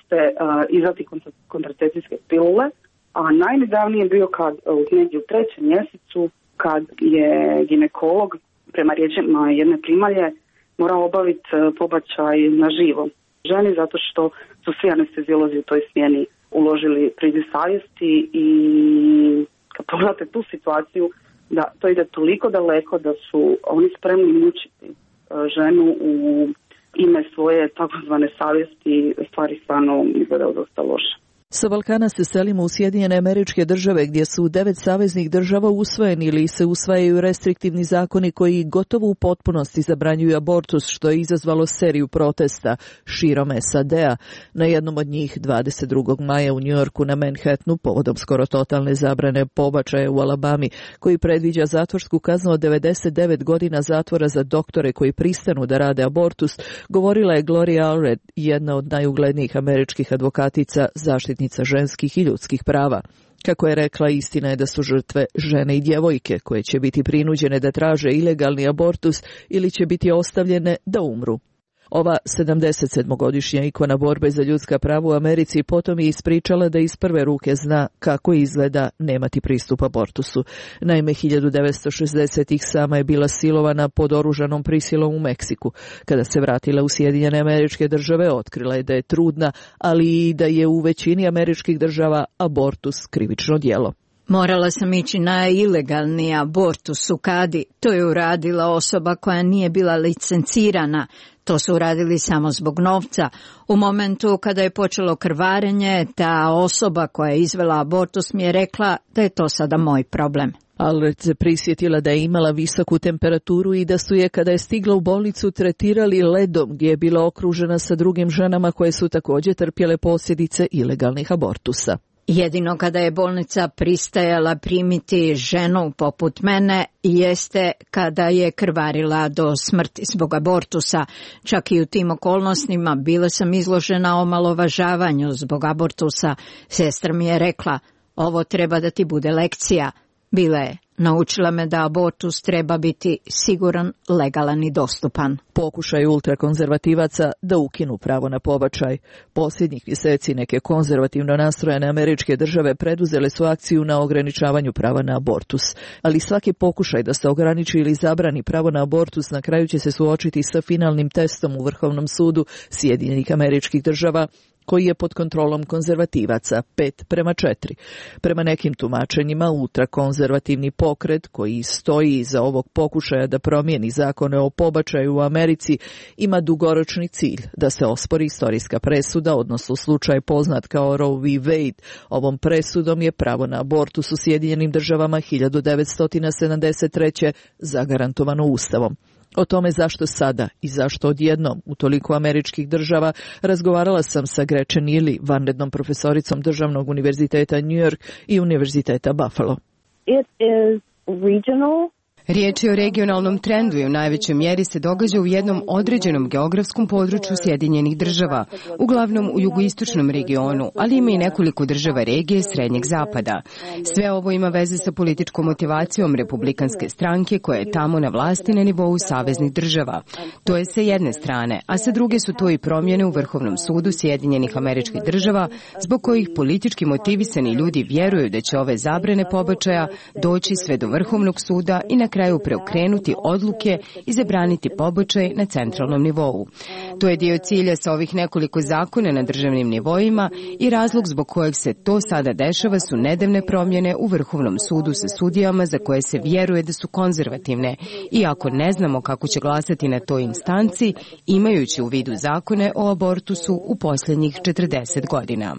izdati kontracepcijske pilule, a najnedavnije je bio kad negdje u 3. mjesecu kad je ginekolog prema riječima jedne primalje morao obaviti pobačaj na živo ženi zato što su svi anesteziolozi u toj smjeni uložili priziv savjesti. I kad pogledate tu situaciju, da to ide toliko daleko da su oni spremni mučiti ženu u ime svoje takozvane savjesti, stvari stvarno izgledaju dosta loše. Sa Balkana se selimo u Sjedinjene Američke Države, gdje su u 9 saveznih država usvojeni ili se usvajaju restriktivni zakoni koji gotovo u potpunosti zabranjuju abortus, što je izazvalo seriju protesta širom SAD-a. Na jednom od njih 22. maja u Njujorku na Manhattanu, povodom skoro totalne zabrane pobačaja u Alabami, koji predviđa zatvorsku kaznu od 99 godina zatvora za doktore koji pristanu da rade abortus, govorila je Gloria Allred, jedna od najuglednijih američkih advokatica, zaštitnica ženskih i ljudskih prava. Kako je rekla, istina je da su žrtve žene i djevojke koje će biti prinuđene da traže ilegalni abortus ili će biti ostavljene da umru. Ova 77-godišnja ikona borbe za ljudska prava u Americi potom je ispričala da iz prve ruke zna kako izgleda nemati pristup abortusu. Naime, 1960-ih sama je bila silovana pod oružanom prisilom u Meksiku. Kada se vratila u Sjedinjene Američke Države, otkrila je da je trudna, ali i da je u većini američkih država abortus krivično djelo. Morala sam ići na ilegalni abortus u Kadi. To je uradila osoba koja nije bila licencirana. To su uradili samo zbog novca. U momentu kada je počelo krvarenje, ta osoba koja je izvela abortus mi je rekla da je to sada moj problem. Allred se prisjetila da je imala visoku temperaturu i da su je, kada je stigla u bolnicu, tretirali ledom, gdje je bila okružena sa drugim ženama koje su također trpjele posljedice ilegalnih abortusa. Jedino kada je bolnica pristajala primiti ženu poput mene jeste kada je krvarila do smrti zbog abortusa. Čak i u tim okolnostima bila sam izložena omalovažavanju zbog abortusa. Sestra mi je rekla, ovo treba da ti bude lekcija. Bila je. Naučila me da abortus treba biti siguran, legalan i dostupan. Pokušaj ultrakonzervativaca da ukinu pravo na pobačaj. Posljednjih mjeseci neke konzervativno nastrojene američke države preduzele su akciju na ograničavanju prava na abortus. Ali svaki pokušaj da se ograniči ili zabrani pravo na abortus na kraju će se suočiti sa finalnim testom u Vrhovnom sudu Sjedinjenih Američkih Država, koji je pod kontrolom konzervativaca 5:4. Prema nekim tumačenjima, ultrakonzervativni pokret koji stoji iza ovog pokušaja da promijeni zakone o pobačaju u Americi ima dugoročni cilj da se ospori istorijska presuda, odnosno slučaj poznat kao Roe v. Wade. Ovom presudom je pravo na abortus u Sjedinjenim Državama 1973. zagarantovano Ustavom. O tome zašto sada i zašto odjednom u toliko američkih država razgovarala sam sa Gretchen Neely, vanrednom profesoricom Državnog univerziteta New York i Univerziteta Buffalo. It is regional. Riječ je o regionalnom trendu i u najvećoj mjeri se događa u jednom određenom geografskom području Sjedinjenih država, uglavnom u jugoistočnom regionu, ali ima i nekoliko država regije Srednjeg zapada. Sve ovo ima veze sa političkom motivacijom republikanske stranke koja je tamo na vlasti na nivou saveznih država. To je sa jedne strane, a sa druge su to i promjene u Vrhovnom sudu Sjedinjenih Američkih Država, zbog kojih politički motivisani ljudi vjeruju da će ove zabrane pobačaja doći sve do Vrhovnog suda i na kraju preokrenuti odluke i zabraniti pobačaj na centralnom nivou. To je dio cilja sa ovih nekoliko zakona na državnim nivoima i razlog zbog kojeg se to sada dešava su nedavne promjene u Vrhovnom sudu sa sudijama za koje se vjeruje da su konzervativne, iako ne znamo kako će glasati na toj instanci, imajući u vidu zakone o abortusu u posljednjih 40 godina.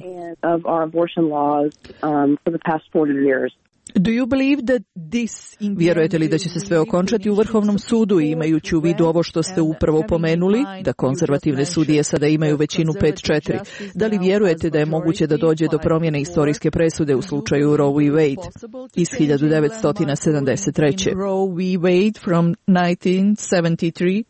Vjerujete li da će se sve okončati u Vrhovnom sudu, imajući u vidu ovo što ste upravo pomenuli, da konzervativne sudije sada imaju većinu 5-4? Da li vjerujete da je moguće da dođe do promjene istorijske presude u slučaju Roe v. Wade iz 1973? Roe v. Wade from 1973.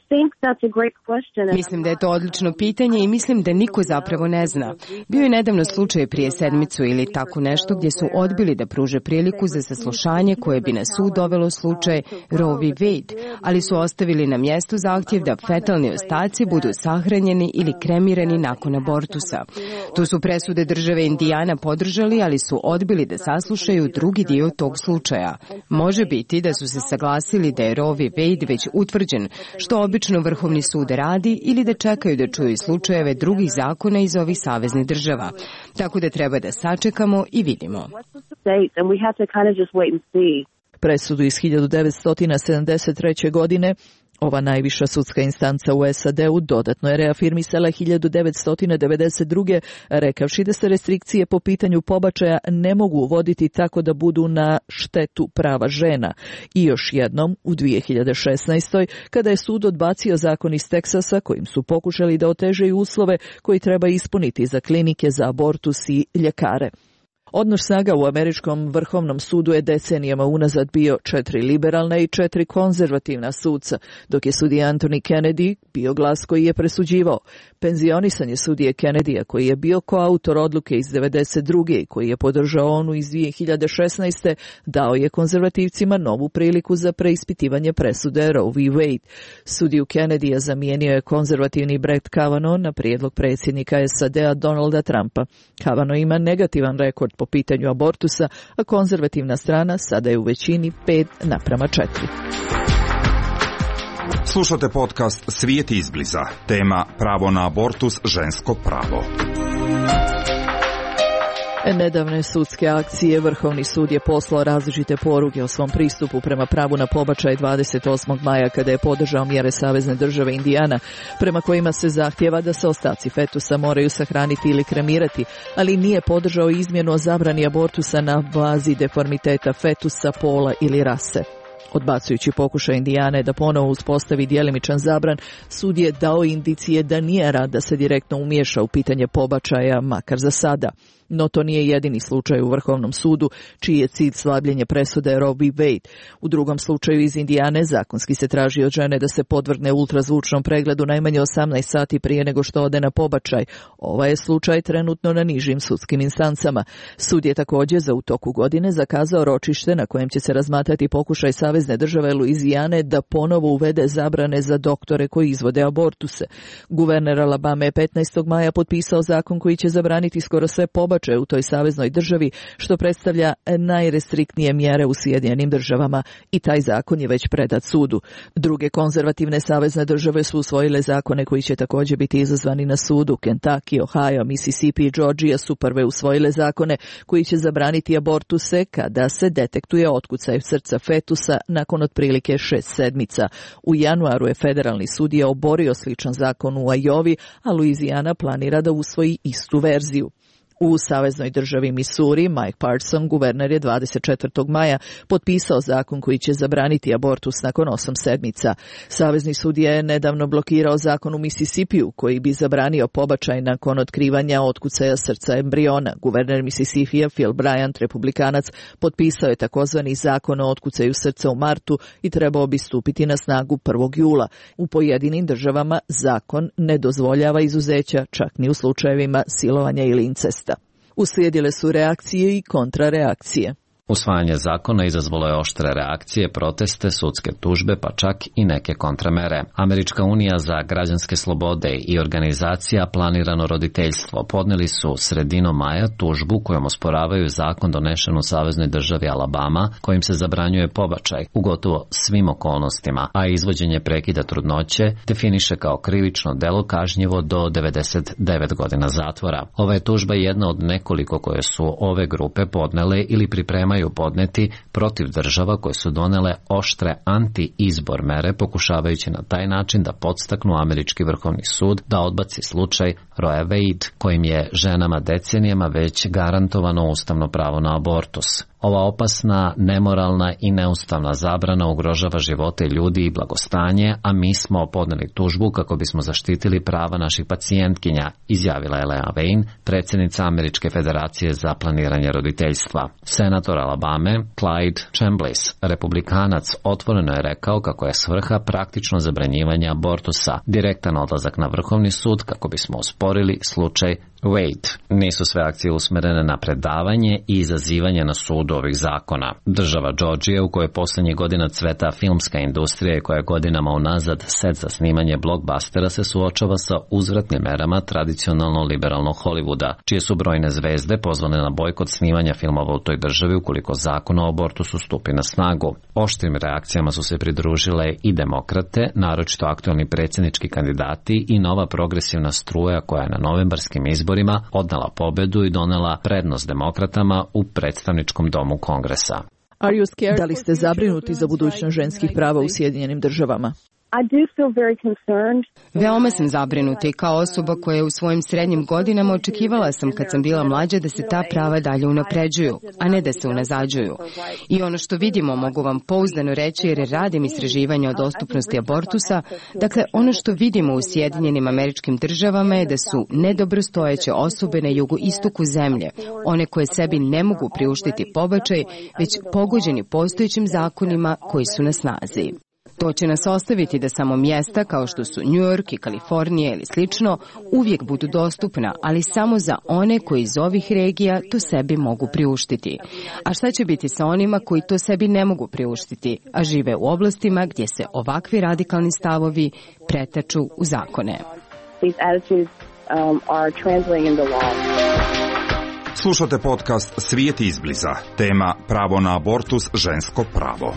Mislim da je to odlično pitanje i mislim da niko zapravo ne zna. Bio je nedavno slučaj prije sedmicu ili tako nešto gdje su odbili da pruže priliku za saslušanje koje bi na sud dovelo slučaj Roe v. Wade, ali su ostavili na mjestu zahtjev da fetalni ostaci budu sahranjeni ili kremirani nakon abortusa. Tu su presude države Indijana podržali, ali su odbili da saslušaju drugi dio tog slučaja. Može biti da su se saglasili da je Roe v. Wade već utvrđen, što obično Vrhovni sud radi, ili da čekaju da čuju slučajeve drugih zakona iz ovih saveznih država. Tako da treba da sačekamo i vidimo. Presudu iz 1973. godine ova najviša sudska instanca u SAD-u dodatno je reafirmisala 1992. rekavši da se restrikcije po pitanju pobačaja ne mogu uvoditi tako da budu na štetu prava žena. I još jednom, u 2016. kada je sud odbacio zakon iz Teksasa kojim su pokušali da otežaju uslove koji treba ispuniti za klinike za abortus i ljekare. Odnos snaga u američkom Vrhovnom sudu je decenijama unazad bio 4 liberalna i 4 konzervativna sudca, dok je sudija Anthony Kennedy bio glas koji je presuđivao. Penzionisanje sudije Kennedya, koji je bio koautor odluke iz 1992. i koji je podržao onu iz 2016. dao je konzervativcima novu priliku za preispitivanje presude Roe v. Wade. Sudiju Kennedya zamijenio je konzervativni Brett Kavanaugh na prijedlog predsjednika SAD-a Donalda Trumpa. Kavanaugh ima negativan rekord po pitanju abortusa, a konzervativna strana sada je u većini 5:4. Slušate podcast Svijet izbliza. Tema pravo na abortus, žensko pravo. Nedavne sudske akcije Vrhovni sud je poslao različite poruke o svom pristupu prema pravu na pobačaj 28. maja kada je podržao mjere savezne države Indijana, prema kojima se zahtjeva da se ostaci fetusa moraju sahraniti ili kremirati, ali nije podržao izmjenu o zabrani abortusa na bazi deformiteta fetusa, pola ili rase. Odbacujući pokušaj Indijane da ponovo uspostavi djelimičan zabran, sud je dao indicije da nije rad da se direktno umiješa u pitanje pobačaja, makar za sada. No to nije jedini slučaj u Vrhovnom sudu, čiji je cilj slabljenje presude Roe v. Wade. U drugom slučaju iz Indijane zakonski se traži od žene da se podvrgne ultrazvučnom pregledu najmanje 18 sati prije nego što ode na pobačaj. Ovaj je slučaj trenutno na nižim sudskim instancama. Sud je također za u toku godine zakazao ročište na kojem će se razmatrati pokušaj savezne države Luizijane da ponovo uvede zabrane za doktore koji izvode abortuse. Guverner Alabama je 15. maja potpisao zakon koji će zabraniti skoro sve pobačaje u toj saveznoj državi, što predstavlja najrestriktnije mjere u Sjedinjenim državama, i taj zakon je već predat sudu. Druge konzervativne savezne države su usvojile zakone koji će također biti izazvani na sudu. Kentucky, Ohio, Mississippi i Georgia su prve usvojile zakone koji će zabraniti abortuse kada se detektuje otkucaj srca fetusa nakon otprilike 6 sedmica. U januaru je federalni sudija oborio sličan zakon u Iowi, a Luizijana planira da usvoji istu verziju. U saveznoj državi Missouri, Mike Parson, guverner je 24. maja potpisao zakon koji će zabraniti abortus nakon 8 sedmica. Savezni sudija je nedavno blokirao zakon u Mississippiju koji bi zabranio pobačaj nakon otkrivanja otkucaja srca embriona. Guverner Mississippija Phil Bryant, republikanac, potpisao je takozvani zakon o otkucaju srca u martu i trebao bi stupiti na snagu 1. jula. U pojedinim državama zakon ne dozvoljava izuzeća, čak ni u slučajevima silovanja ili incesta. Uslijedile su reakcije i kontrareakcije. Usvajanje zakona izazvalo je oštre reakcije, proteste, sudske tužbe, pa čak i neke kontramere. Američka unija za građanske slobode i organizacija Planirano roditeljstvo podneli su sredinom maja tužbu kojom osporavaju zakon donešen u saveznoj državi Alabama, kojim se zabranjuje pobačaj u gotovo svim okolnostima, a izvođenje prekida trudnoće definiše kao krivično delo kažnjivo do 99 godina zatvora. Ova je tužba jedna od nekoliko koje su ove grupe podnele ili pripremaju podneti protiv država koje su donele oštre anti-izbor mere, pokušavajući na taj način da podstaknu američki vrhovni sud da odbaci slučaj Roe Wade, kojim je ženama decenijama već garantovano ustavno pravo na abortus. Ova opasna, nemoralna i neustavna zabrana ugrožava živote ljudi i blagostanje, a mi smo podneli tužbu kako bismo zaštitili prava naših pacijentkinja, izjavila je Leah Wayne, predsjednica Američke federacije za planiranje roditeljstva. Senator Alabame, Clyde Chambliss, republikanac, otvoreno je rekao kako je svrha praktično zabranjivanje abortusa, direktan odlazak na vrhovni sud kako bismo osporili slučaj Wade. Nisu sve akcije usmerene na predavanje i izazivanje na sudu ovih zakona. Država Georgija, u kojoj posljednjih godina cveta filmska industrija i koja je godinama unazad set za snimanje blockbustera, se suočava sa uzvratnim merama tradicionalno liberalnog Hollywooda, čije su brojne zvezde pozvane na bojkot snimanja filmova u toj državi ukoliko zakon o abortusu stupi na snagu. Oštrim reakcijama su se pridružile i demokrate, naročito aktualni predsjednički kandidati i nova progresivna struja koja je na novembarskim izborima odnela pobedu i donela prednost demokratama u predstavničkom domu Kongresa. Da li ste zabrinuti za budućnost ženskih prava u Sjedinjenim državama? Veoma sam zabrinuta i kao osoba koja je u svojim srednjim godinama očekivala sam kad sam bila mlađa da se ta prava dalje unapređuju, a ne da se unazađuju. I ono što vidimo, mogu vam pouzdano reći jer radim istraživanja o dostupnosti abortusa, dakle ono što vidimo u Sjedinjenim Američkim Državama je da su nedobrostojeće osobe na jugoistoku zemlje, one koje sebi ne mogu priuštiti pobačaj, već pogođeni postojećim zakonima koji su na snazi. To će nas ostaviti da samo mjesta kao što su New York i Kalifornija ili slično uvijek budu dostupna, ali samo za one koji iz ovih regija to sebi mogu priuštiti. A šta će biti sa onima koji to sebi ne mogu priuštiti, a žive u oblastima gdje se ovakvi radikalni stavovi pretaču u zakone? Slušate podcast Svijet izbliza. Tema pravo na abortus, žensko pravo.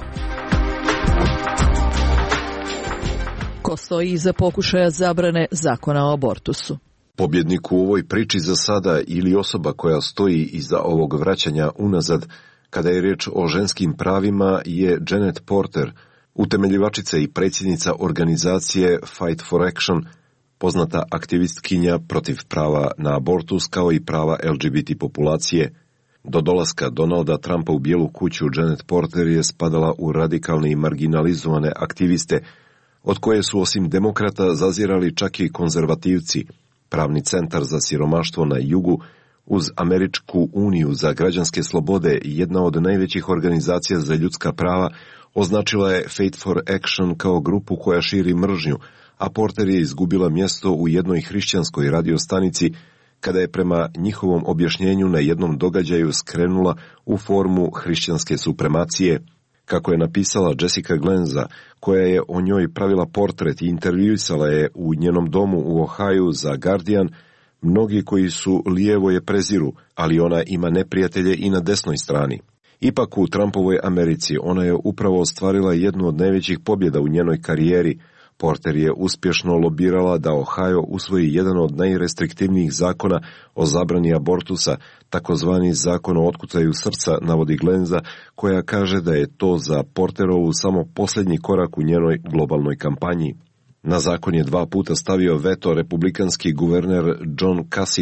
Ko stoji iza pokušaja zabrane zakona o abortusu? Pobjednik u ovoj priči za sada ili osoba koja stoji iza ovog vraćanja unazad kada je riječ o ženskim pravima je Janet Porter, utemeljivačica i predsjednica organizacije Fight for Action, poznata aktivistkinja protiv prava na abortus kao i prava LGBT populacije. Do dolaska Donalda Trumpa u Bijelu kuću Janet Porter je spadala u radikalne i marginalizovane aktiviste, od koje su osim demokrata zazirali čak i konzervativci. Pravni centar za siromaštvo na jugu, uz Američku uniju za građanske slobode, jedna od najvećih organizacija za ljudska prava, označila je Fight for Action kao grupu koja širi mržnju, a Porter je izgubila mjesto u jednoj hrišćanskoj radiostanici kada je prema njihovom objašnjenju na jednom događaju skrenula u formu hrišćanske supremacije. Kako je napisala Jessica Glenza, koja je o njoj pravila portret i intervjuisala je u njenom domu u Ohaju za Guardian, mnogi koji su lijevo je preziru, ali ona ima neprijatelje i na desnoj strani. Ipak u Trumpovoj Americi ona je upravo ostvarila jednu od najvećih pobjeda u njenoj karijeri. Porter je uspješno lobirala da Ohio usvoji jedan od najrestriktivnijih zakona o zabrani abortusa, takozvani zakon o otkucaju srca, navodi Glenza, koja kaže da je to za Porterovu samo posljednji korak u njenoj globalnoj kampanji. Na zakon je 2 puta stavio veto republikanski guverner John Kasich,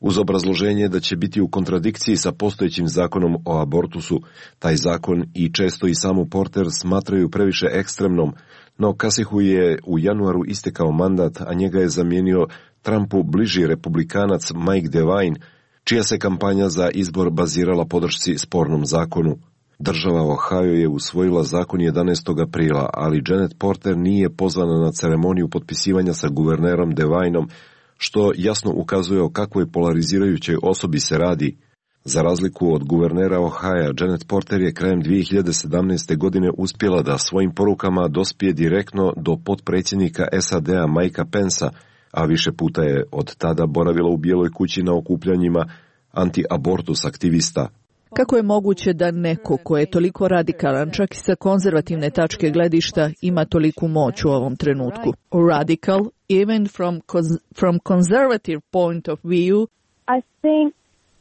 Uz obrazloženje da će biti u kontradikciji sa postojećim zakonom o abortusu, taj zakon i često i samu Porter smatraju previše ekstremnom, no Kasihu je u januaru istekao mandat, a njega je zamijenio Trumpu bliži republikanac Mike DeWine, čija se kampanja za izbor bazirala podršci spornom zakonu. Država Ohio je usvojila zakon 11. aprila, ali Janet Porter nije pozvana na ceremoniju potpisivanja sa guvernerom DeWineom, što jasno ukazuje o kakvoj polarizirajućoj osobi se radi. Za razliku od guvernera Ohio, Janet Porter je krajem 2017. godine uspjela da svojim porukama dospije direktno do potpredsjednika SAD-a Mikea Pensa, a više puta je od tada boravila u Bijeloj kući na okupljanjima anti-abortus aktivista. Kako je moguće da neko ko je toliko radikalan, čak i sa konzervativne tačke gledišta, ima toliku moć u ovom trenutku? Radical, even from conservative point of view, I think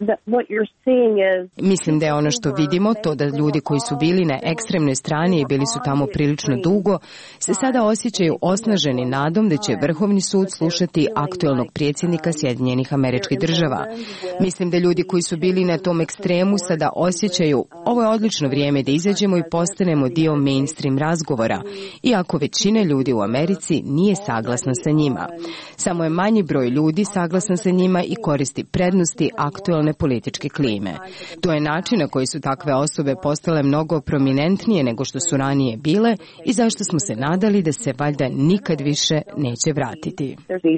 Mislim da je ono što vidimo, to da ljudi koji su bili na ekstremnoj strani i bili su tamo prilično dugo, se sada osjećaju osnaženi nadom da će Vrhovni sud slušati aktuelnog predsjednika Sjedinjenih Američkih Država. Mislim da ljudi koji su bili na tom ekstremu sada osjećaju ovo je odlično vrijeme da izađemo i postanemo dio mainstream razgovora, iako većina ljudi u Americi nije saglasna sa njima. Samo je manji broj ljudi saglasan sa njima i koristi prednosti aktuelne političke klime. To je način na koji su takve osobe postale mnogo prominentnije nego što su ranije bile i zašto smo se nadali da se valjda nikad više neće vratiti.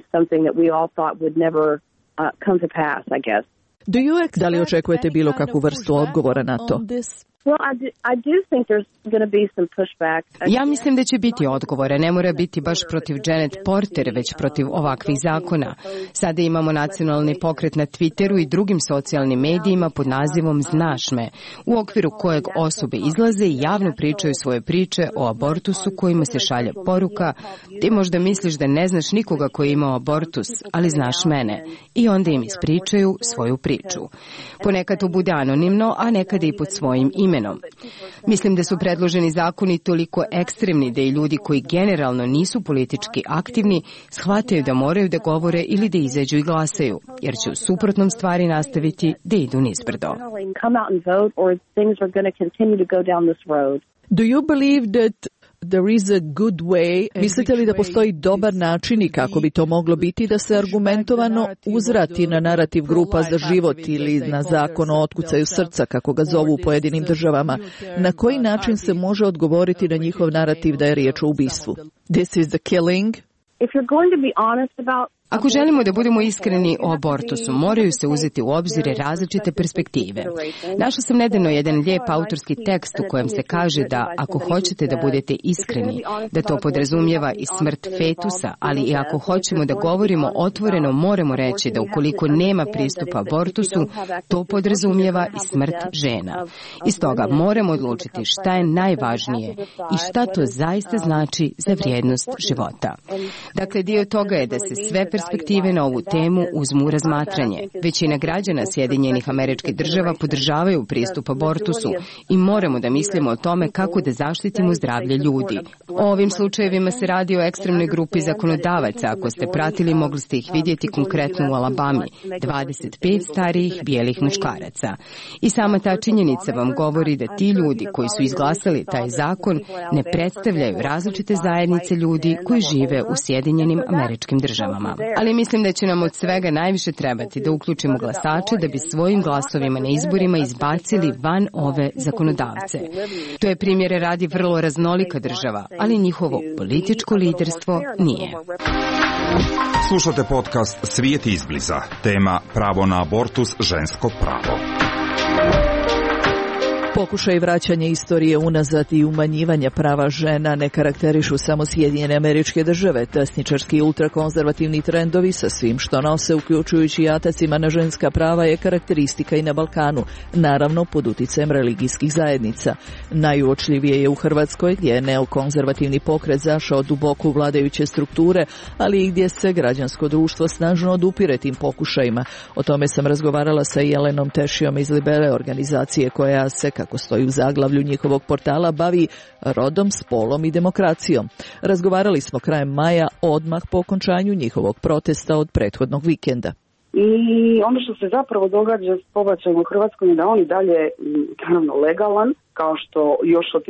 Da li očekujete bilo kakvu vrstu odgovora na to? Ja mislim da će biti odgovore. Ne mora biti baš protiv Janet Porter, već protiv ovakvih zakona. Sada imamo nacionalni pokret na Twitteru i drugim socijalnim medijima pod nazivom Znaš me, u okviru kojeg osobe izlaze i javno pričaju svoje priče o abortusu kojima se šalje poruka: ti možda misliš da ne znaš nikoga koji je imao abortus, ali znaš mene. I onda im ispričaju svoju priču. Ponekad to bude anonimno, a nekada i pod svojim imenom. Mislim da su predloženi zakoni toliko ekstremni da i ljudi koji generalno nisu politički aktivni shvataju da moraju da govore ili da izađu i glasaju, jer će u suprotnom stvari nastaviti da idu nizbrdo. Do you believe that there is a good way? Mislite li da postoji dobar način i kako bi to moglo biti da se argumentovano uzvrati na narativ grupa za život ili na zakon o otkucaju srca, kako ga zovu u pojedinim državama? Na koji način se može odgovoriti na njihov narativ da je riječ o ubistvu? This is the killing. Ako želimo da budemo iskreni o abortusu, moraju se uzeti u obzir različite perspektive. Našla sam nedavno jedan lijep autorski tekst u kojem se kaže da ako hoćete da budete iskreni, da to podrazumijeva i smrt fetusa, ali i ako hoćemo da govorimo otvoreno, moramo reći da ukoliko nema pristupa abortusu, to podrazumijeva i smrt žena. I stoga moramo odlučiti šta je najvažnije i šta to zaista znači za vrijednost života. Dakle, dio toga je da se sve perspektive na ovu temu uzmu u razmatranje. Većina građana Sjedinjenih Američkih Država podržavaju pristup abortusu i moramo da mislimo o tome kako da zaštitimo zdravlje ljudi. O ovim slučajevima se radi o ekstremnoj grupi zakonodavaca. Ako ste pratili, mogli ste ih vidjeti konkretno u Alabami. 25 starijih bijelih muškaraca. I sama ta činjenica vam govori da ti ljudi koji su izglasali taj zakon ne predstavljaju različite zajednice ljudi koji žive u Sjedinjenim Američkim Državama. Ali mislim da će nam od svega najviše trebati da uključimo glasače da bi svojim glasovima na izborima izbacili van ove zakonodavce. To je primjere radi vrlo raznolika država, ali njihovo političko liderstvo nije. Slušate podcast Svijet izbliza. Tema pravo na abortus, žensko pravo. Pokušaj vraćanja istorije unazad i umanjivanja prava žena ne karakterišu samo Sjedinjene Američke Države. Desničarski i ultrakonzervativni trendovi sa svim što nose, uključujući atacima na ženska prava, je karakteristika i na Balkanu, naravno pod uticajem religijskih zajednica. Najuočljivije je u Hrvatskoj, gdje je neokonzervativni pokret zašao duboko u vladajuće strukture, ali i gdje se građansko društvo snažno odupire tim pokušajima. O tome sam razgovarala sa Jelenom Tešijom iz Libere, organizacije koja se, kako stoji u zaglavlju njihovog portala, bavi rodom, spolom i demokracijom. Razgovarali smo krajem maja, odmah po okončanju njihovog protesta od prethodnog vikenda. I ono što se zapravo događa s pobačajem u Hrvatskoj je da on i dalje naravno legalan, kao što još od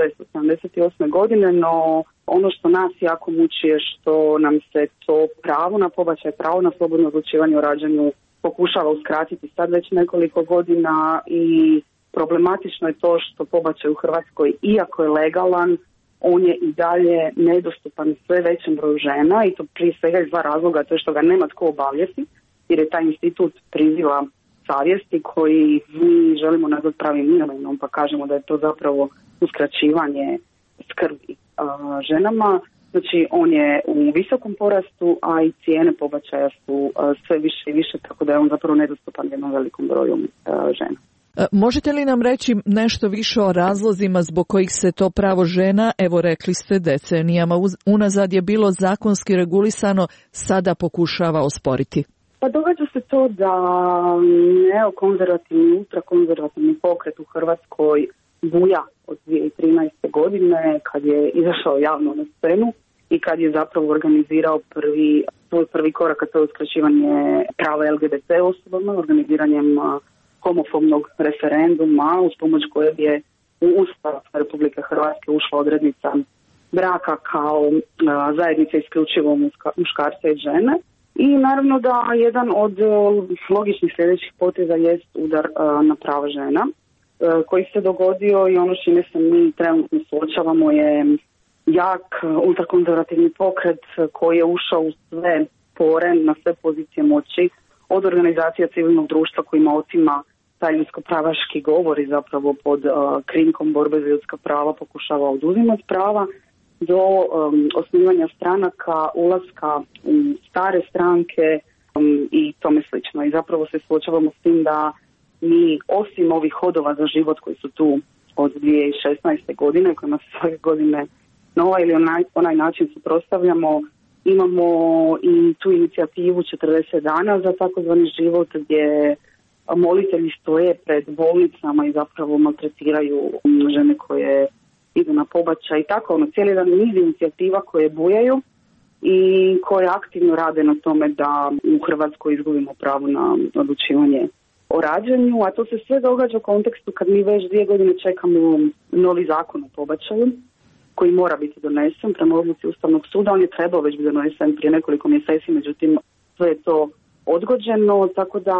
1978. godine, no ono što nas jako muči je što nam se to pravo na pobačaj, pravo na slobodno odlučivanje o rađanju pokušava uskratiti sad već nekoliko godina i problematično je to što pobačaj u Hrvatskoj, iako je legalan, on je i dalje nedostupan sve većem broju žena i to prije svega iz dva razloga, to je što ga nema tko obavljati, jer je taj institut priziva savjesti koji mi želimo nazvati pravim imenom, pa kažemo da je to zapravo uskraćivanje skrbi ženama. Znači on je u visokom porastu, a i cijene pobačaja su sve više i više, tako da je on zapravo nedostupan jednom velikom broju žena. Možete li nam reći nešto više o razlozima zbog kojih se to pravo žena, evo rekli ste decenijama unazad je bilo zakonski regulisano, sada pokušava osporiti? Pa događa se to da neokonzervativni, ultrakonzervativni pokret u Hrvatskoj buja od 2013. godine kad je izašao javno na scenu i kad je zapravo organizirao svoj prvi korak, a to je uskraćivanje prava LGBT osobama, organiziranjem homofobnog referenduma uz pomoć kojeg je u Ustav Republike Hrvatske ušla odrednica braka kao zajednice isključivo muškarca i žene. I naravno da jedan od logičnih sljedećih poteza jest udar na prava žena koji se dogodio i ono čime se mi trenutno suočavamo je jak ultrakonzervativni pokret koji je ušao u sve pore, na sve pozicije moći, od organizacija civilnog društva kojima otima taj ljudsko-pravaški govor i zapravo pod krinkom borbe za ljudska prava pokušava oduzimati prava, do osnivanja stranaka, ulaska u stare stranke i tome slično. I zapravo se suočavamo s tim da mi, osim ovih hodova za život koji su tu od 2016. godine, kojima se svake godine nova ili onaj način suprotstavljamo, imamo i tu inicijativu 40 dana za takozvani život gdje molitelji stoje pred bolnicama i zapravo maltretiraju žene koje idu na pobačaj i tako, cijeli jedan niz inicijativa koje bujaju i koje aktivno rade na tome da u Hrvatskoj izgubimo pravo na odlučivanje o rađanju, a to se sve događa u kontekstu kad mi već 2 godine čekamo novi zakon o pobačaju koji mora biti donesen prema odluci Ustavnog suda. On je trebao već biti donesen prije nekoliko mjeseci, međutim sve je to odgođeno, tako da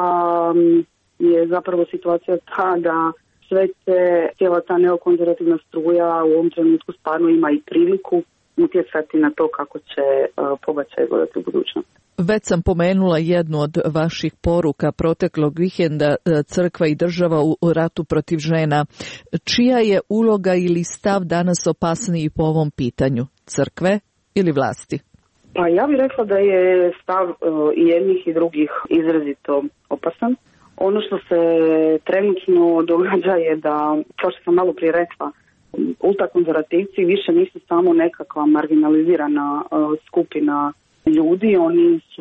je zapravo situacija ta da cijela ta neokonzervativna struja u ovom trenutku stvarno ima i priliku utjecati na to kako će pobačaj izgledati u budućnosti. Već sam pomenula jednu od vaših poruka proteklog vikenda, crkva i država u ratu protiv žena. Čija je uloga ili stav danas opasniji po ovom pitanju? Crkve ili vlasti? Pa ja bih rekla da je stav i jednih i drugih izrazito opasan. Ono što se trenutno događa je da, kao što sam malo prije rekla, ultrakonzervativci više nisu samo nekakva marginalizirana skupina ljudi, oni su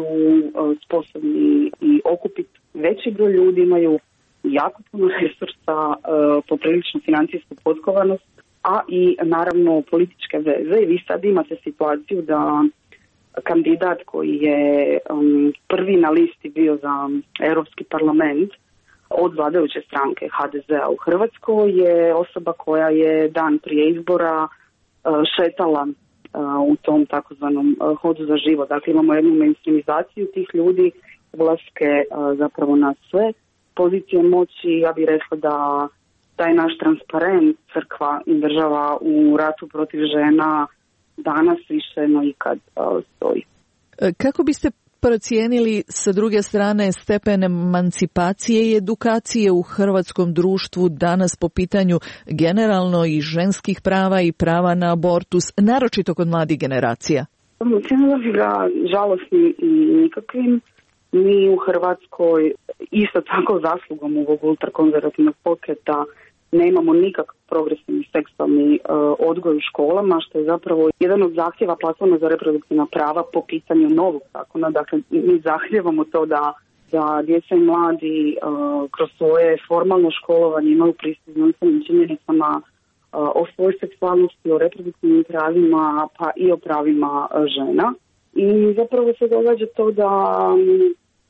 sposobni i okupiti veći broj ljudi, imaju jako puno resursa, popriličnu financijsku potkovanost, a i naravno političke veze. I vi sad imate situaciju da kandidat koji je prvi na listi bio za Europski parlament od vladajuće stranke HDZ-a u Hrvatskoj je osoba koja je dan prije izbora šetala u tom takozvanom hodu za život. Dakle, imamo jednu mainstreamizaciju tih ljudi, ulaske zapravo na sve pozicije moći. Ja bih rekla da taj naš transparent crkva i država u ratu protiv žena danas više no ikad stoji. Kako biste procijenili sa druge strane stepen emancipacije i edukacije u hrvatskom društvu danas po pitanju generalno i ženskih prava i prava na abortus, naročito kod mladih generacija? Cijenila bih ga žalosnim i nikakvim. Mi u Hrvatskoj isto tako zaslugom ovog ultrakonzervativnog pokreta nemamo nikakav progresivni seksualni odgoj u školama, što je zapravo jedan od zahtjeva platforme za reproduktivna prava po pitanju novog zakona. Dakle, mi zahtjevamo to da djeca i mladi kroz svoje formalno školovanje imaju pristup znanstvenim činjenicama o svojoj seksualnosti, o reproduktivnim pravima, pa i o pravima žena. I zapravo se događa to da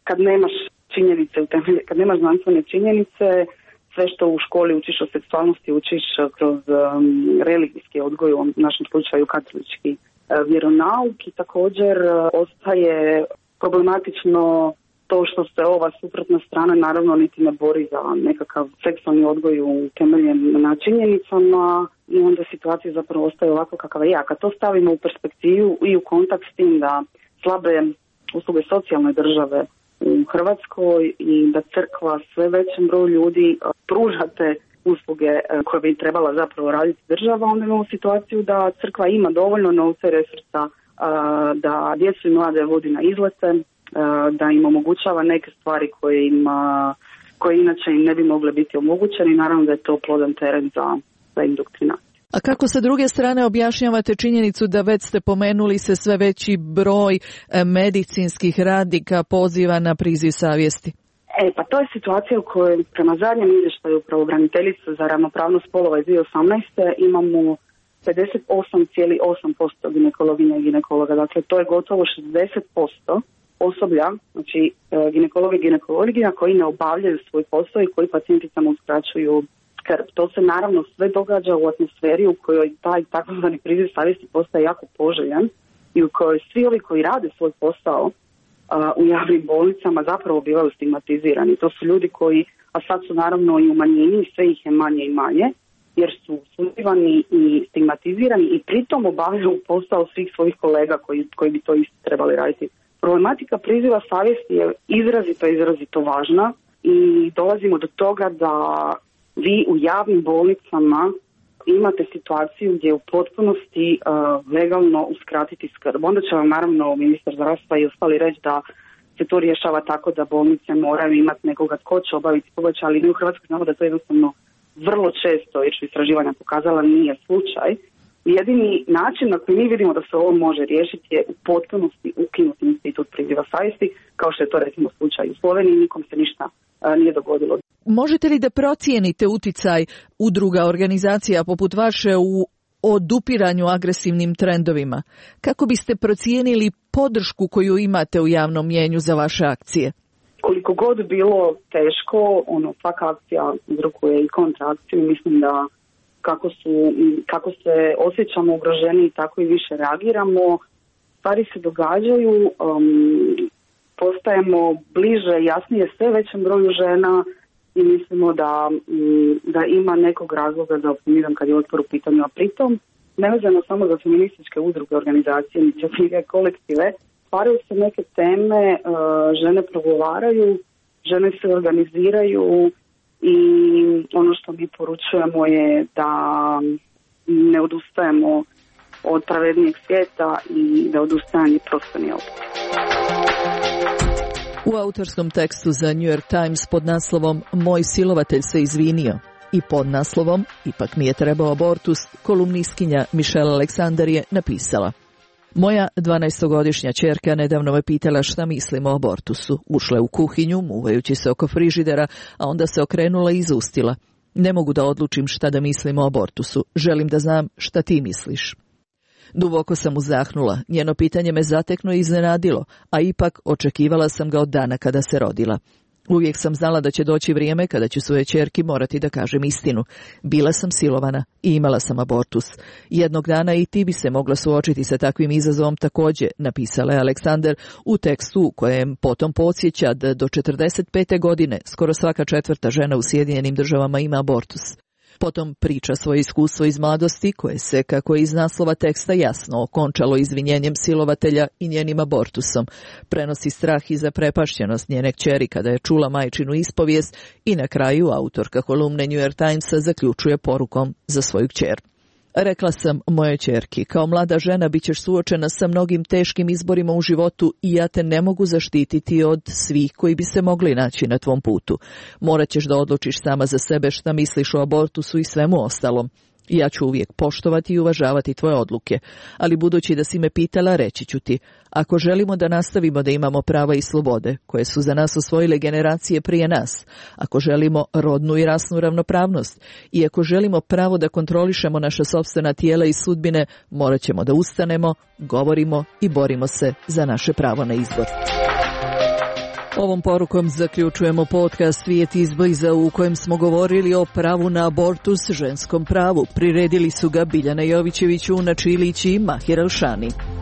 kad nemaš činjenice u temelju, kad nemaš znanstvene činjenice, sve što u školi učiš o seksualnosti učiš kroz religijski odgoj, u našem slučaju katolički vjeronauk, i također ostaje problematično to što se ova suprotna strana naravno niti ne bori za nekakav seksualni odgoj utemeljen na činjenicama, i onda situacija zapravo ostaje ovako kakva je. A kad to stavimo u perspektivu i u kontakt s tim da slabe usluge socijalne države u Hrvatskoj i da crkva sve većem broju ljudi pruža te usluge koje bi trebala zapravo raditi država, onda imamo situaciju da crkva ima dovoljno novca i resursa da djecu i mlade vodi na izlete, da im omogućava neke stvari koje inače im ne bi mogle biti omogućene, i naravno da je to plodan teren za indoktrinaciju. A kako sa druge strane objašnjavate činjenicu da već ste pomenuli se sve veći broj medicinskih radnika poziva na priziv savjesti? Pa to je situacija u kojoj prema zadnjem izvještaju pravobraniteljice za ravnopravnost spolova iz 2018. imamo 58,8% ginekologinja i ginekologa. Dakle, to je gotovo 60% osoblja, znači ginekologa i ginekologija koji ne obavljaju svoj posao i koji pacijenticama uskraćuju skrb. To se naravno sve događa u atmosferi u kojoj taj takozvani priziv savjesti postaje jako poželjan i u kojoj svi ovi koji rade svoj posao u javnim bolnicama zapravo bivaju stigmatizirani. To su ljudi koji, a sad su naravno i u manjini, sve ih je manje i manje, jer su suzivani i stigmatizirani i pritom obavljaju posao svih svojih kolega koji bi to isto trebali raditi. Problematika priziva savjesti je izrazito važna i dolazimo do toga da vi u javnim bolnicama imate situaciju gdje u potpunosti legalno uskratiti skrb. Onda će vam naravno ministar zdravstva i ostali reći da se to rješava tako da bolnice moraju imati nekoga tko će obaviti pobačaj, ali mi u Hrvatskoj znamo da to jednostavno vrlo često, jer su istraživanja pokazala, nije slučaj. Jedini način na koji mi vidimo da se ovo može riješiti je u potpunosti ukinuti institut priziva savjesti, kao što je to recimo slučaj u Sloveniji, nikom se ništa nije dogodilo. Možete li da procijenite uticaj udruga, organizacija poput vaše u odupiranju agresivnim trendovima? Kako biste procijenili podršku koju imate u javnom mnijenju za vaše akcije? Koliko god bilo teško, svaka akcija uzrokuje i kontraakciju. Mislim da kako se osjećamo ugroženi, tako i više reagiramo. Stvari se događaju, postajemo bliže, jasnije sve većem broju žena i mislimo da ima nekog razloga za optimizam kad je otpor u pitanju, a pritom nevezano samo za feminističke udruge, organizacije, inicijative, kolektive, stvaraju se neke teme, žene progovaraju, žene se organiziraju i ono što mi poručujemo je da ne odustajemo od pravednijeg svijeta i da odustajanje prosto nije opet. U autorskom tekstu za New York Times pod naslovom Moj silovatelj se izvinio i pod naslovom Ipak mi je trebao abortus, kolumnistkinja Michelle Alexander je napisala: Moja 12-godišnja ćerka nedavno me pitala šta mislim o abortusu. Ušla je u kuhinju, muvajući se oko frižidera, a onda se okrenula i izustila. Ne mogu da odlučim šta da mislim o abortusu. Želim da znam šta ti misliš. Duboko sam uzahnula. Njeno pitanje me zatekno i iznenadilo, a ipak očekivala sam ga od dana kada se rodila. Uvijek sam znala da će doći vrijeme kada ću svojoj ćerki morati da kažem istinu. Bila sam silovana i imala sam abortus. Jednog dana i ti bi se mogla suočiti sa takvim izazovom također, napisala je Aleksander u tekstu u kojem potom podsjeća da do 45. godine skoro svaka četvrta žena u Sjedinjenim Državama ima abortus. Potom priča svoje iskustvo iz mladosti koje se, kako je iz naslova teksta jasno, okončalo izvinjenjem silovatelja i njenim abortusom. Prenosi strah i zaprepašćenost njene kćeri kada je čula majčinu ispovijest i na kraju autorka kolumne New York Timesa zaključuje porukom za svoju kćer. Rekla sam mojoj ćerki, kao mlada žena bit ćeš suočena sa mnogim teškim izborima u životu i ja te ne mogu zaštititi od svih koji bi se mogli naći na tvom putu. Morat ćeš da odlučiš sama za sebe šta misliš o abortusu i svemu ostalom. Ja ću uvijek poštovati i uvažavati tvoje odluke, ali budući da si me pitala, reći ću ti, ako želimo da nastavimo da imamo prava i slobode, koje su za nas osvojile generacije prije nas, ako želimo rodnu i rasnu ravnopravnost i ako želimo pravo da kontrolišemo naša sopstvena tijela i sudbine, morat ćemo da ustanemo, govorimo i borimo se za naše pravo na izbor. Ovom porukom zaključujemo podcast Svijet izbliza u kojem smo govorili o pravu na abortus, ženskom pravu. Priredili su ga Biljana Jovićević, Una Čilić i Mahir Alšani.